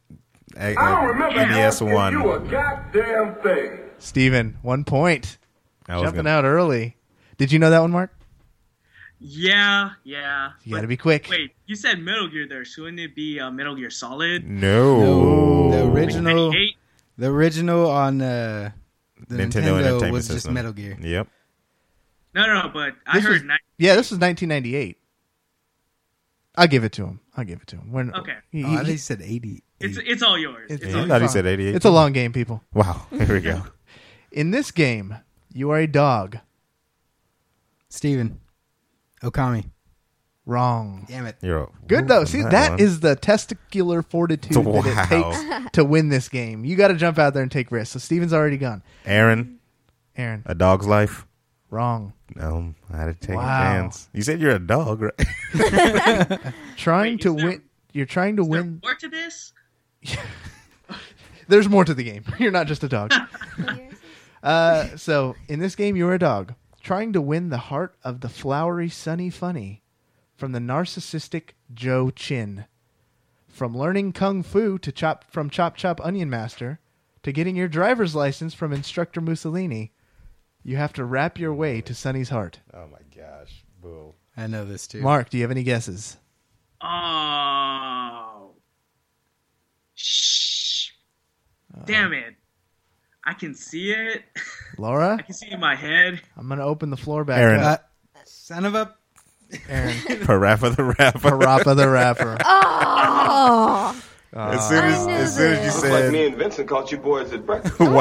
I don't remember N E S asking one. you a goddamn thing. Steven, one point. I was Jumping gonna- out early. Did you know that one, Mark? Yeah, yeah. You got to But be quick. Wait, you said Metal Gear there. Shouldn't it be uh, Metal Gear Solid? No. The original, ninety-eight? the original on uh, the Nintendo Nintendo, Entertainment was just System. Metal Gear. Yep. No, no, no, but I This heard was- ninety. Yeah, this was nineteen ninety-eight. I'll give it to him. I'll give it to him. When, Okay. he- Oh, he- I thought you said eighty. It's it's all yours. It's- It's Yeah, all I thought he yours. said eighty-eight. it's a long game, people. Wow. Here we go. In this game, you are a dog. Steven. Okami. Wrong. Damn it. You're a- Good Ooh, though. on See, that that one. is the testicular fortitude that Wow. it takes to win this game. You got to jump out there and take risks. So Steven's already gone. Aaron, Aaron, a dog's life. wrong. No, I had to take Wow. a chance. You said you're a dog, right? Trying Wait, to is there- win. You're trying to Is there win. more to this? There's more to the game. You're not just a dog. Uh, so in this game, you're a dog trying to win the heart of the flowery Sunny Funny from the narcissistic Joe Chin. From learning kung fu to chop from Chop Chop Onion Master to getting your driver's license from Instructor Mussolini, you have to wrap your way to Sunny's heart. Oh my gosh. Boo. I know this too. Mark, do you have any guesses? Oh. Shh. Damn it. I can see it. Laura, I can see it in my head. I'm going to open the floor back Aaron. up. Uh, son of a. Aaron, Parappa the rapper. Parappa the Rapper. Oh, As soon as, I knew as soon as you this. Looks like me said, and Vincent caught you boys at breakfast. wow,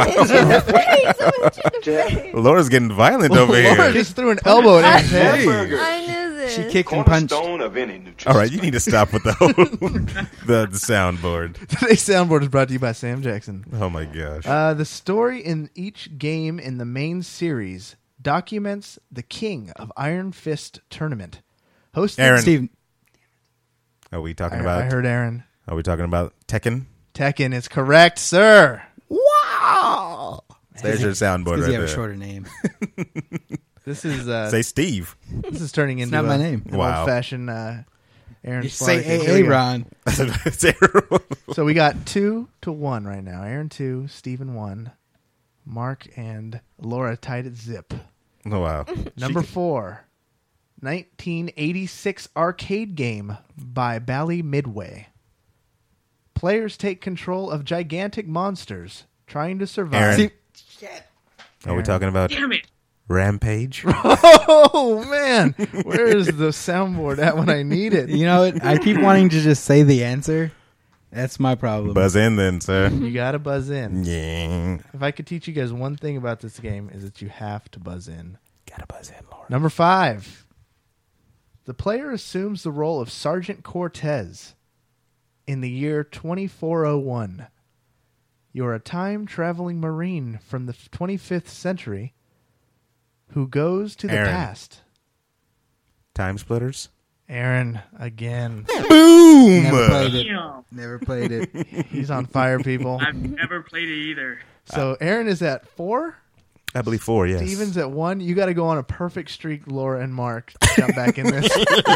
Jack, Laura's getting violent over Laura here. just threw an elbow at Aaron's head. burger, I knew this. She kicked and punched. cornerstone of any nutrition. All right, you need to stop with the whole, the, the soundboard. Today's soundboard is brought to you by Sam Jackson. Oh my gosh. Uh, the story in each game in the main series documents the king of Iron Fist tournament. Hosted Aaron. Steven. Are we talking I, about? I heard Aaron. Are we talking about Tekken? Tekken is correct, sir. Wow. There's your soundboard Because right you have a there. shorter name. This is uh, Say Steve. this is turning into not a, my name. an Wow. old-fashioned uh, Aaron. You say Spark. Here A we A, go. Ron. That's terrible. So we got two to one right now. Aaron two, Steven one. Mark and Laura tied at zip. Oh, wow. Number She- four, nineteen eighty-six arcade game by Bally Midway. Players take control of gigantic monsters trying to survive. Aaron. See, Are we talking about Damn it. Rampage? Oh man, where is the soundboard at when I need it? you know what? I keep wanting to just say the answer. That's my problem. Buzz in then, sir. You gotta buzz in. Yeah. If I could teach you guys one thing about this game, is that you have to buzz in. Gotta buzz in, Laura. Number five. The player assumes the role of Sergeant Cortez in the year twenty-four oh one. You're a time-traveling Marine from the twenty-fifth century who goes to the Aaron. past. Time Splitters? Aaron, again. Boom! Never played it. Damn. Never played it. He's on fire, people. I've never played it either. So Aaron is at four. I believe four, yes. Steven's at one. You got to go on a perfect streak, Laura and Mark. To jump back in this.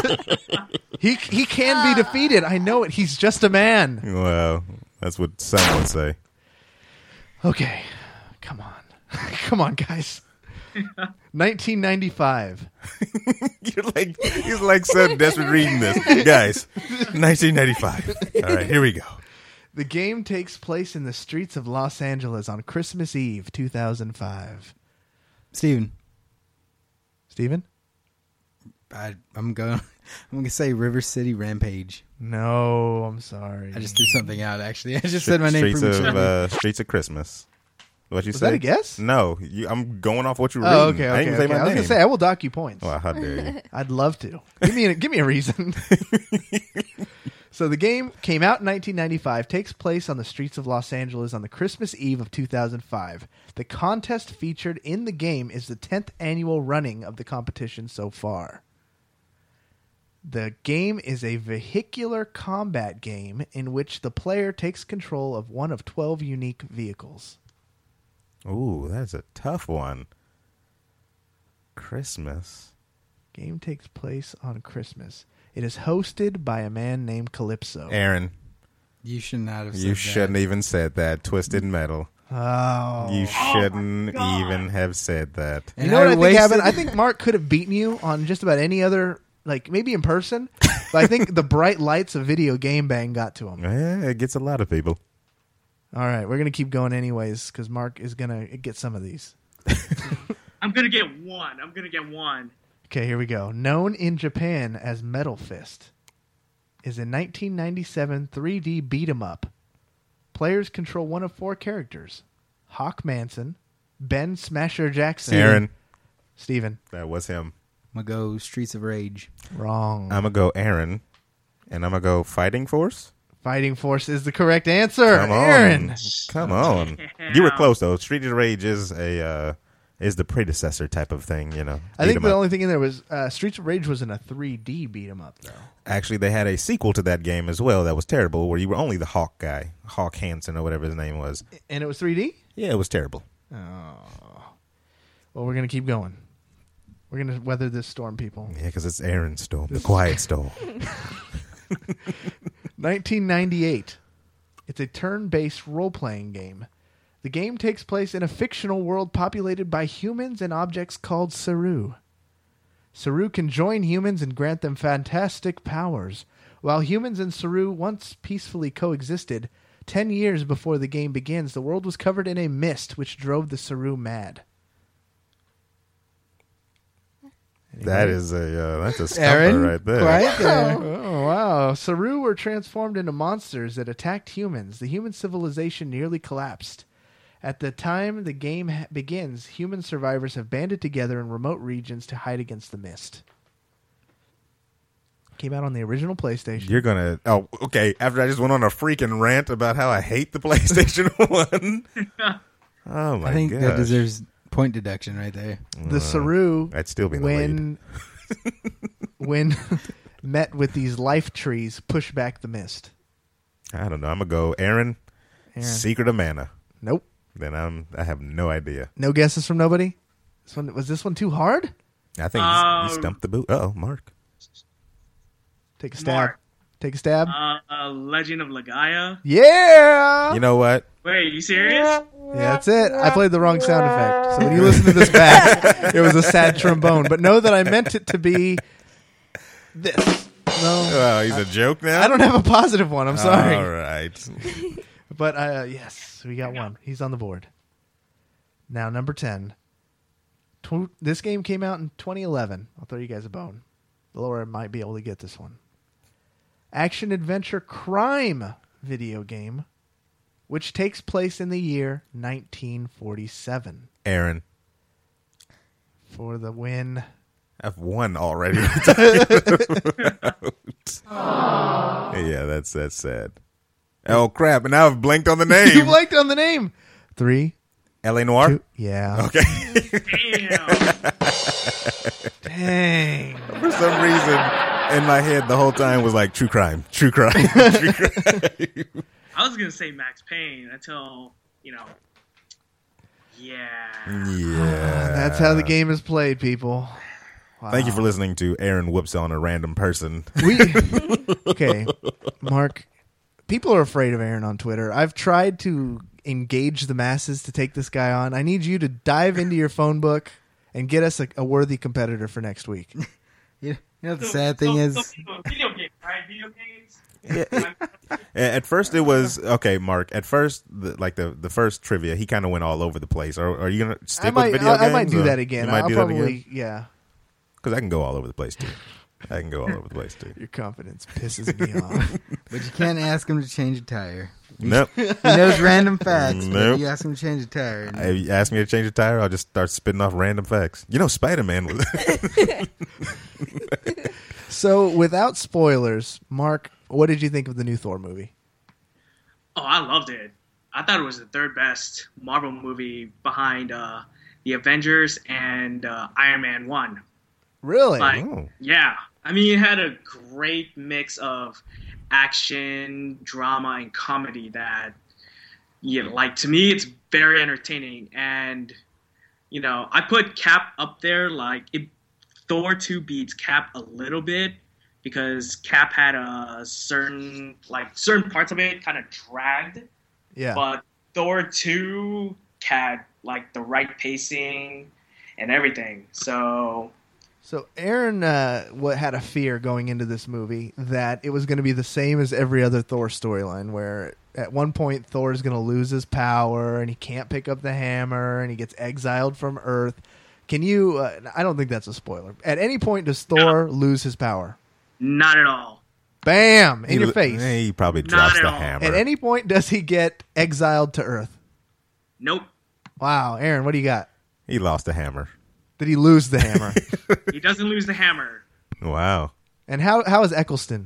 he he can be defeated. I know it. He's just a man. Well, that's what some would say. Okay, come on, come on, guys. nineteen ninety-five. You're like, he's like so desperate reading this. Guys, nineteen ninety-five. All right, here we go. The game takes place in the streets of Los Angeles on Christmas Eve, two thousand five. Steven. Steven? I, I'm going. I'm going to say River City Rampage. No, I'm sorry. I just threw something out. Actually, I just said my name. Streets of prematurely. uh, Streets of Christmas. What you Was say? that a guess? No, you, I'm going off what you're Oh, reading. okay, I okay. didn't say okay. my I was name. gonna say I will dock you points. Well, how dare you? I'd love to. Give me a, give me a reason. So the game came out in nineteen ninety-five, takes place on the streets of Los Angeles on the Christmas Eve of two thousand five. The contest featured in the game is the tenth annual running of the competition so far. The game is a vehicular combat game in which the player takes control of one of twelve unique vehicles. Ooh, that's a tough one. Christmas. Game takes place on Christmas. It is hosted by a man named Calypso. Aaron. You should not have said You that. shouldn't even said that. Twisted Metal. Oh. You shouldn't even have said that. You know what I think happened? I think Mark could have beaten you on just about any other, like maybe in person, but I think the bright lights of Video Game Bang got to him. Yeah, it gets a lot of people. All right, we're going to keep going anyways because Mark is going to get some of these. I'm going to get one. I'm going to get one. Okay, here we go. Known in Japan as Metal Fist, is a nineteen ninety-seven three D beat-em-up. Players control one of four characters. Hawk Manson, Ben Smasher Jackson. Aaron. Steven. That was him. I'm going to go Streets of Rage. Wrong. I'm going to go Aaron. And I'm going to go Fighting Force. Fighting Force is the correct answer. Come on. Aaron. Come on. You were close, though. Streets of Rage is a... Uh, is the predecessor type of thing, you know. I think the up. only thing in there was uh, Streets of Rage wasn't a three D beat-em-up, though. Actually, they had a sequel to that game as well that was terrible, where you were only the Hawk guy, Hawk Hansen or whatever his name was. And it was three D? Yeah, it was terrible. Oh. Well, we're going to keep going. We're going to weather this storm, people. Yeah, because it's Aaron's storm, the quiet storm. nineteen ninety-eight. It's a turn-based role-playing game. The game takes place in a fictional world populated by humans and objects called Saru. Saru can join humans and grant them fantastic powers. While humans and Saru once peacefully coexisted, ten years before the game begins, the world was covered in a mist which drove the Saru mad. Anybody? That is a uh, that's a stumper Aaron, right there. Right there. Oh, wow. Saru were transformed into monsters that attacked humans. The human civilization nearly collapsed. At the time the game ha- begins, human survivors have banded together in remote regions to hide against the mist. Came out on the original PlayStation. You're gonna oh okay. After I just went on a freaking rant about how I hate the PlayStation One. Oh my god! I think that deserves point deduction right there. The Saru, I'd still be in when when met with these life trees, push back the mist. I don't know. I'm gonna go Aaron. Aaron. Secret of Mana. Nope. Then I'm. I have no idea. No guesses from nobody. This one was this one too hard? I think Uh, he stumped the boot. Oh, Mark. Take a stab. Mark. Take a stab. Uh, uh, Legend of Legaia. Yeah. You know what? Wait, you serious? Yeah, that's it. I played the wrong sound effect. So when you listen to this back, it was a sad trombone. But know that I meant it to be this. No. Oh, he's a joke now? I don't have a positive one. I'm sorry. All right. But uh, yes, we got one. He's on the board. Now, number ten. Tw- this game came out in twenty eleven. I'll throw you guys a bone. Laura might be able to get this one. Action adventure crime video game, which takes place in the year nineteen forty-seven. Aaron. For the win. I've won already. Yeah, that's that's sad. Oh crap! And now I've blanked on the name. You blanked on the name. Three. L A Noire. Two, yeah. Okay. Damn. Dang. For some reason, in my head, the whole time was like true crime, true crime, true crime. I was gonna say Max Payne until you know. Yeah. Yeah. That's how the game is played, people. Wow. Thank you for listening to Aaron whoops on a random person. We okay, Mark. People are afraid of Aaron on Twitter. I've tried to engage the masses to take this guy on. I need you to dive into your phone book and get us a, a worthy competitor for next week. You know, the So- sad thing so- is, so video games, right? Video games. Yeah. At first, it was okay, Mark. At first, the, like the, the first trivia, he kind of went all over the place. Are, are you gonna stick I might, with video I, games? I might do or that again. You might I'll do probably, that again? yeah. Because I can go all over the place too. I can go all over the place too. Your confidence pisses me off. but you can't ask him to change a tire. Nope. He knows random facts. Nope. But you ask him to change a tire. and- If you ask me to change a tire, I'll just start spitting off random facts. You know, Spider Man was. So, without spoilers, Mark, what did you think of the new Thor movie? Oh, I loved it. I thought it was the third best Marvel movie behind uh, the Avengers and uh, Iron Man one. Really? Like, Oh. yeah. I mean, it had a great mix of action, drama, and comedy that, yeah, like, to me, it's very entertaining. And, you know, I put Cap up there. Like, it, Thor two beats Cap a little bit because Cap had a certain like certain parts of it kind of dragged. Yeah. But Thor two had like the right pacing and everything. So So Aaron uh, what had a fear going into this movie that it was going to be the same as every other Thor storyline, where at one point Thor is going to lose his power and he can't pick up the hammer and he gets exiled from Earth. Can you? Uh, I don't think that's a spoiler. At any point does Thor no. lose his power? Not at all. Bam! In he, your face. He probably drops the all. hammer. At any point does he get exiled to Earth? Nope. Wow, Aaron, what do you got? He lost the hammer. Did he lose the hammer? He doesn't lose the hammer. Wow. And how how is Eccleston?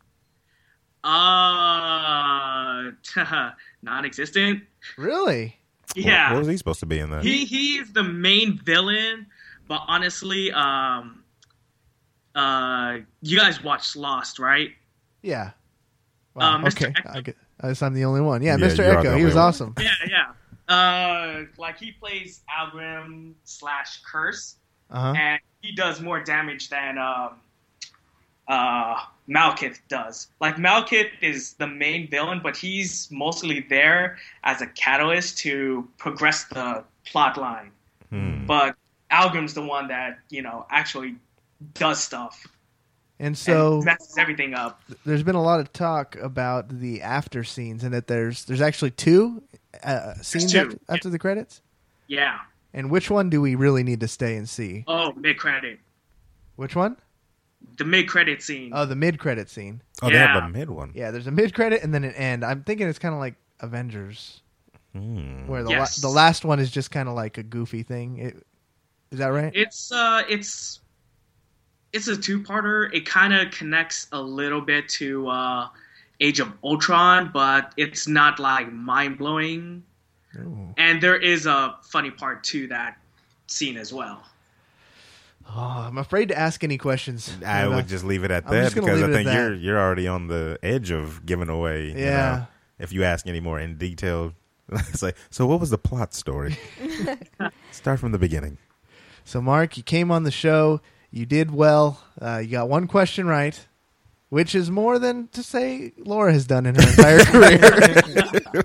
Uh, non-existent. Really? Yeah. What, what was he supposed to be in that? He he's the main villain, but honestly, um, uh, you guys watched Lost, right? Yeah. Wow, Uh, Mister okay. Echo. I guess, I guess I'm the only one. Yeah, Yeah, Mister you are Echo. the He was only one. awesome. Yeah, yeah. Uh, like he plays Algrim slash Curse, Uh-huh. and he does more damage than um, uh, Malekith does. Like Malekith is the main villain, but he's mostly there as a catalyst to progress the plot line. Hmm. But Algrim's the one that you know actually does stuff And so and messes everything up. there's been a lot of talk about the after scenes, and that there's there's actually two uh, scenes two. after, after the credits. Yeah. And which one do we really need to stay and see? Oh, mid credit. Which one? The mid credit scene. Oh, the mid credit scene. Oh, they have Yeah. a mid one. Yeah, there's a mid credit and then an end. I'm thinking it's kind of like Avengers, Hmm. where the Yes. la- the last one is just kind of like a goofy thing. It, is that right? It's uh, it's it's a two-parter. It kind of connects a little bit to uh, Age of Ultron, but it's not like mind-blowing. Ooh. And there is a funny part to that scene as well. Oh, I'm afraid to ask any questions. I Eva. would just leave it at I'm that just gonna because I leave it at think that. you're you're already on the edge of giving away. You Yeah. know, if you ask any more in detail, it's like, so what was the plot story? Start from the beginning. So, Mark, you came on the show. You did well. Uh, you got one question right, which is more than to say Laura has done in her entire career.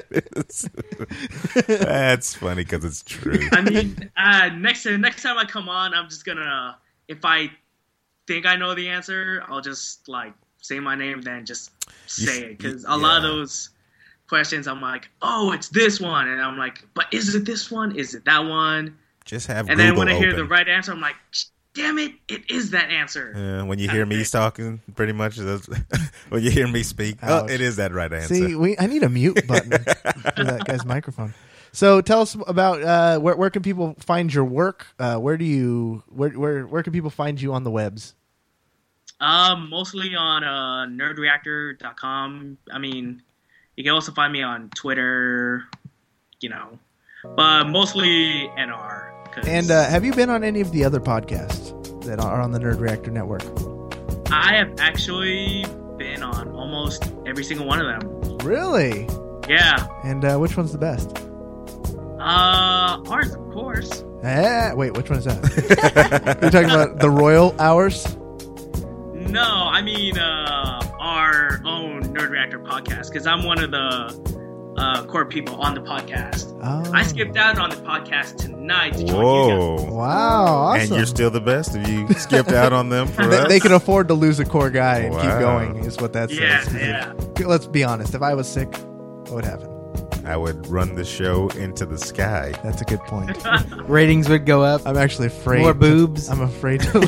That's funny because it's true. I mean, uh, next next time I come on, I'm just gonna if I think I know the answer, I'll just like say my name, then just say it because a lot of yeah. those questions, I'm like, oh, it's this one, and I'm like, but is it this one? Is it that one? Just have And Google then when I hear open. the right answer, I'm like, damn it, it is that answer. Yeah, when you hear me talking, pretty much, that's, when you hear me speak, Ouch. oh, it is that right answer. See, we I need a mute button for that guy's microphone. So, tell us about uh, where where can people find your work? Uh, where do you where where where can people find you on the webs? Um, mostly on uh, nerd reactor dot com. I mean, you can also find me on Twitter, you know, but mostly N R. 'cause And uh, have you been on any of the other podcasts that are on the Nerd Reactor Network? I have actually been on almost every single one of them. Really? Yeah. And uh, which one's the best? Uh, ours, of course. Eh, wait, which one is that? You're talking about the Royal Hours? No, I mean uh, our own Nerd Reactor podcast, because I'm one of the uh, core people on the podcast. Oh. I skipped out on the podcast tonight to join you Whoa. guys. Wow, awesome. And you're still the best if you skipped out on them for they, us. they can afford to lose a core guy and keep Wow. going, is what that Yeah, says. yeah. Let's be honest. If I was sick, what would happen? I would run the show into the sky. That's a good point. Ratings would go up. I'm actually afraid. More to- boobs. I'm afraid to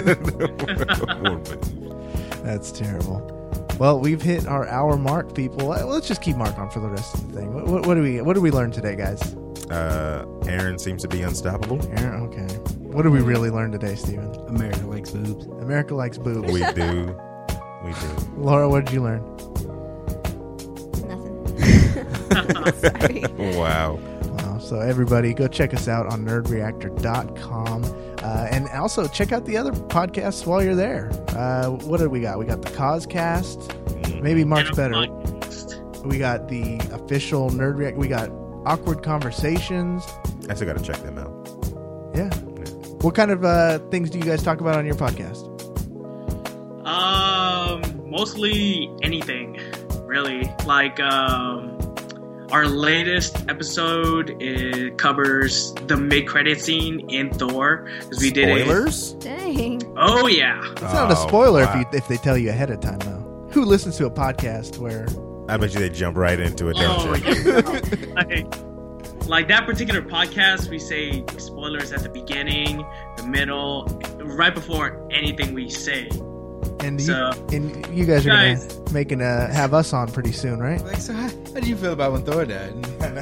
leave. That's terrible. Well, we've hit our hour mark, people. Uh, Let's just keep Mark on for the rest of the thing. What, what, what do we What did we learn today, guys? Uh, Aaron seems to be unstoppable. Aaron, okay. What did we really learn today, Steven? America likes boobs. America likes boobs. We do. We do. Laura, what did you learn? Nothing. Sorry. Wow. Wow. So everybody, go check us out on nerd reactor dot com. Uh, and also check out the other podcasts while you're there. Uh, what do we got? We got the Coscast. Maybe Mark's And a better. podcast. We got the official Nerd React. We got Awkward Conversations. I still got to check them out. Yeah. What kind of uh, things do you guys talk about on your podcast? Uh, Um, mostly anything, really. Like, um, our latest episode, it covers the mid-credit scene in Thor. 'Cause we did it. Spoilers? Dang. Oh, yeah. It's not a Oh, spoiler wow. if you, if they tell you ahead of time, though. Who listens to a podcast where... I bet you they jump right into it, don't Oh, you? yeah. like, like that particular podcast, we say spoilers at the beginning, the middle, right before anything we say. And you, So, and you guys are guys- gonna making a have us on pretty soon, right? Like, so how, how do you feel about when Thor died?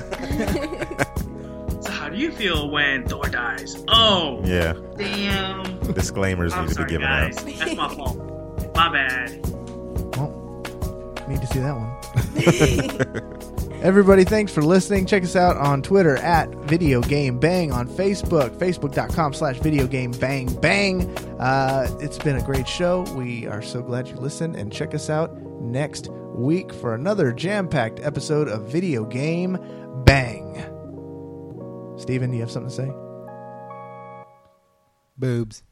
So how do you feel when Thor dies? Oh, Yeah. damn. Disclaimers I'm need to be sorry, given guys. out. That's my fault. My bad. Well, need to see that one. Everybody, thanks for listening. Check us out on Twitter at Video Game Bang, on Facebook, facebook.com slash Video Game Bang Bang. Uh, it's been a great show. We are so glad you listened, and check us out next week for another jam-packed episode of Video Game Bang. Steven, do you have something to say? Boobs.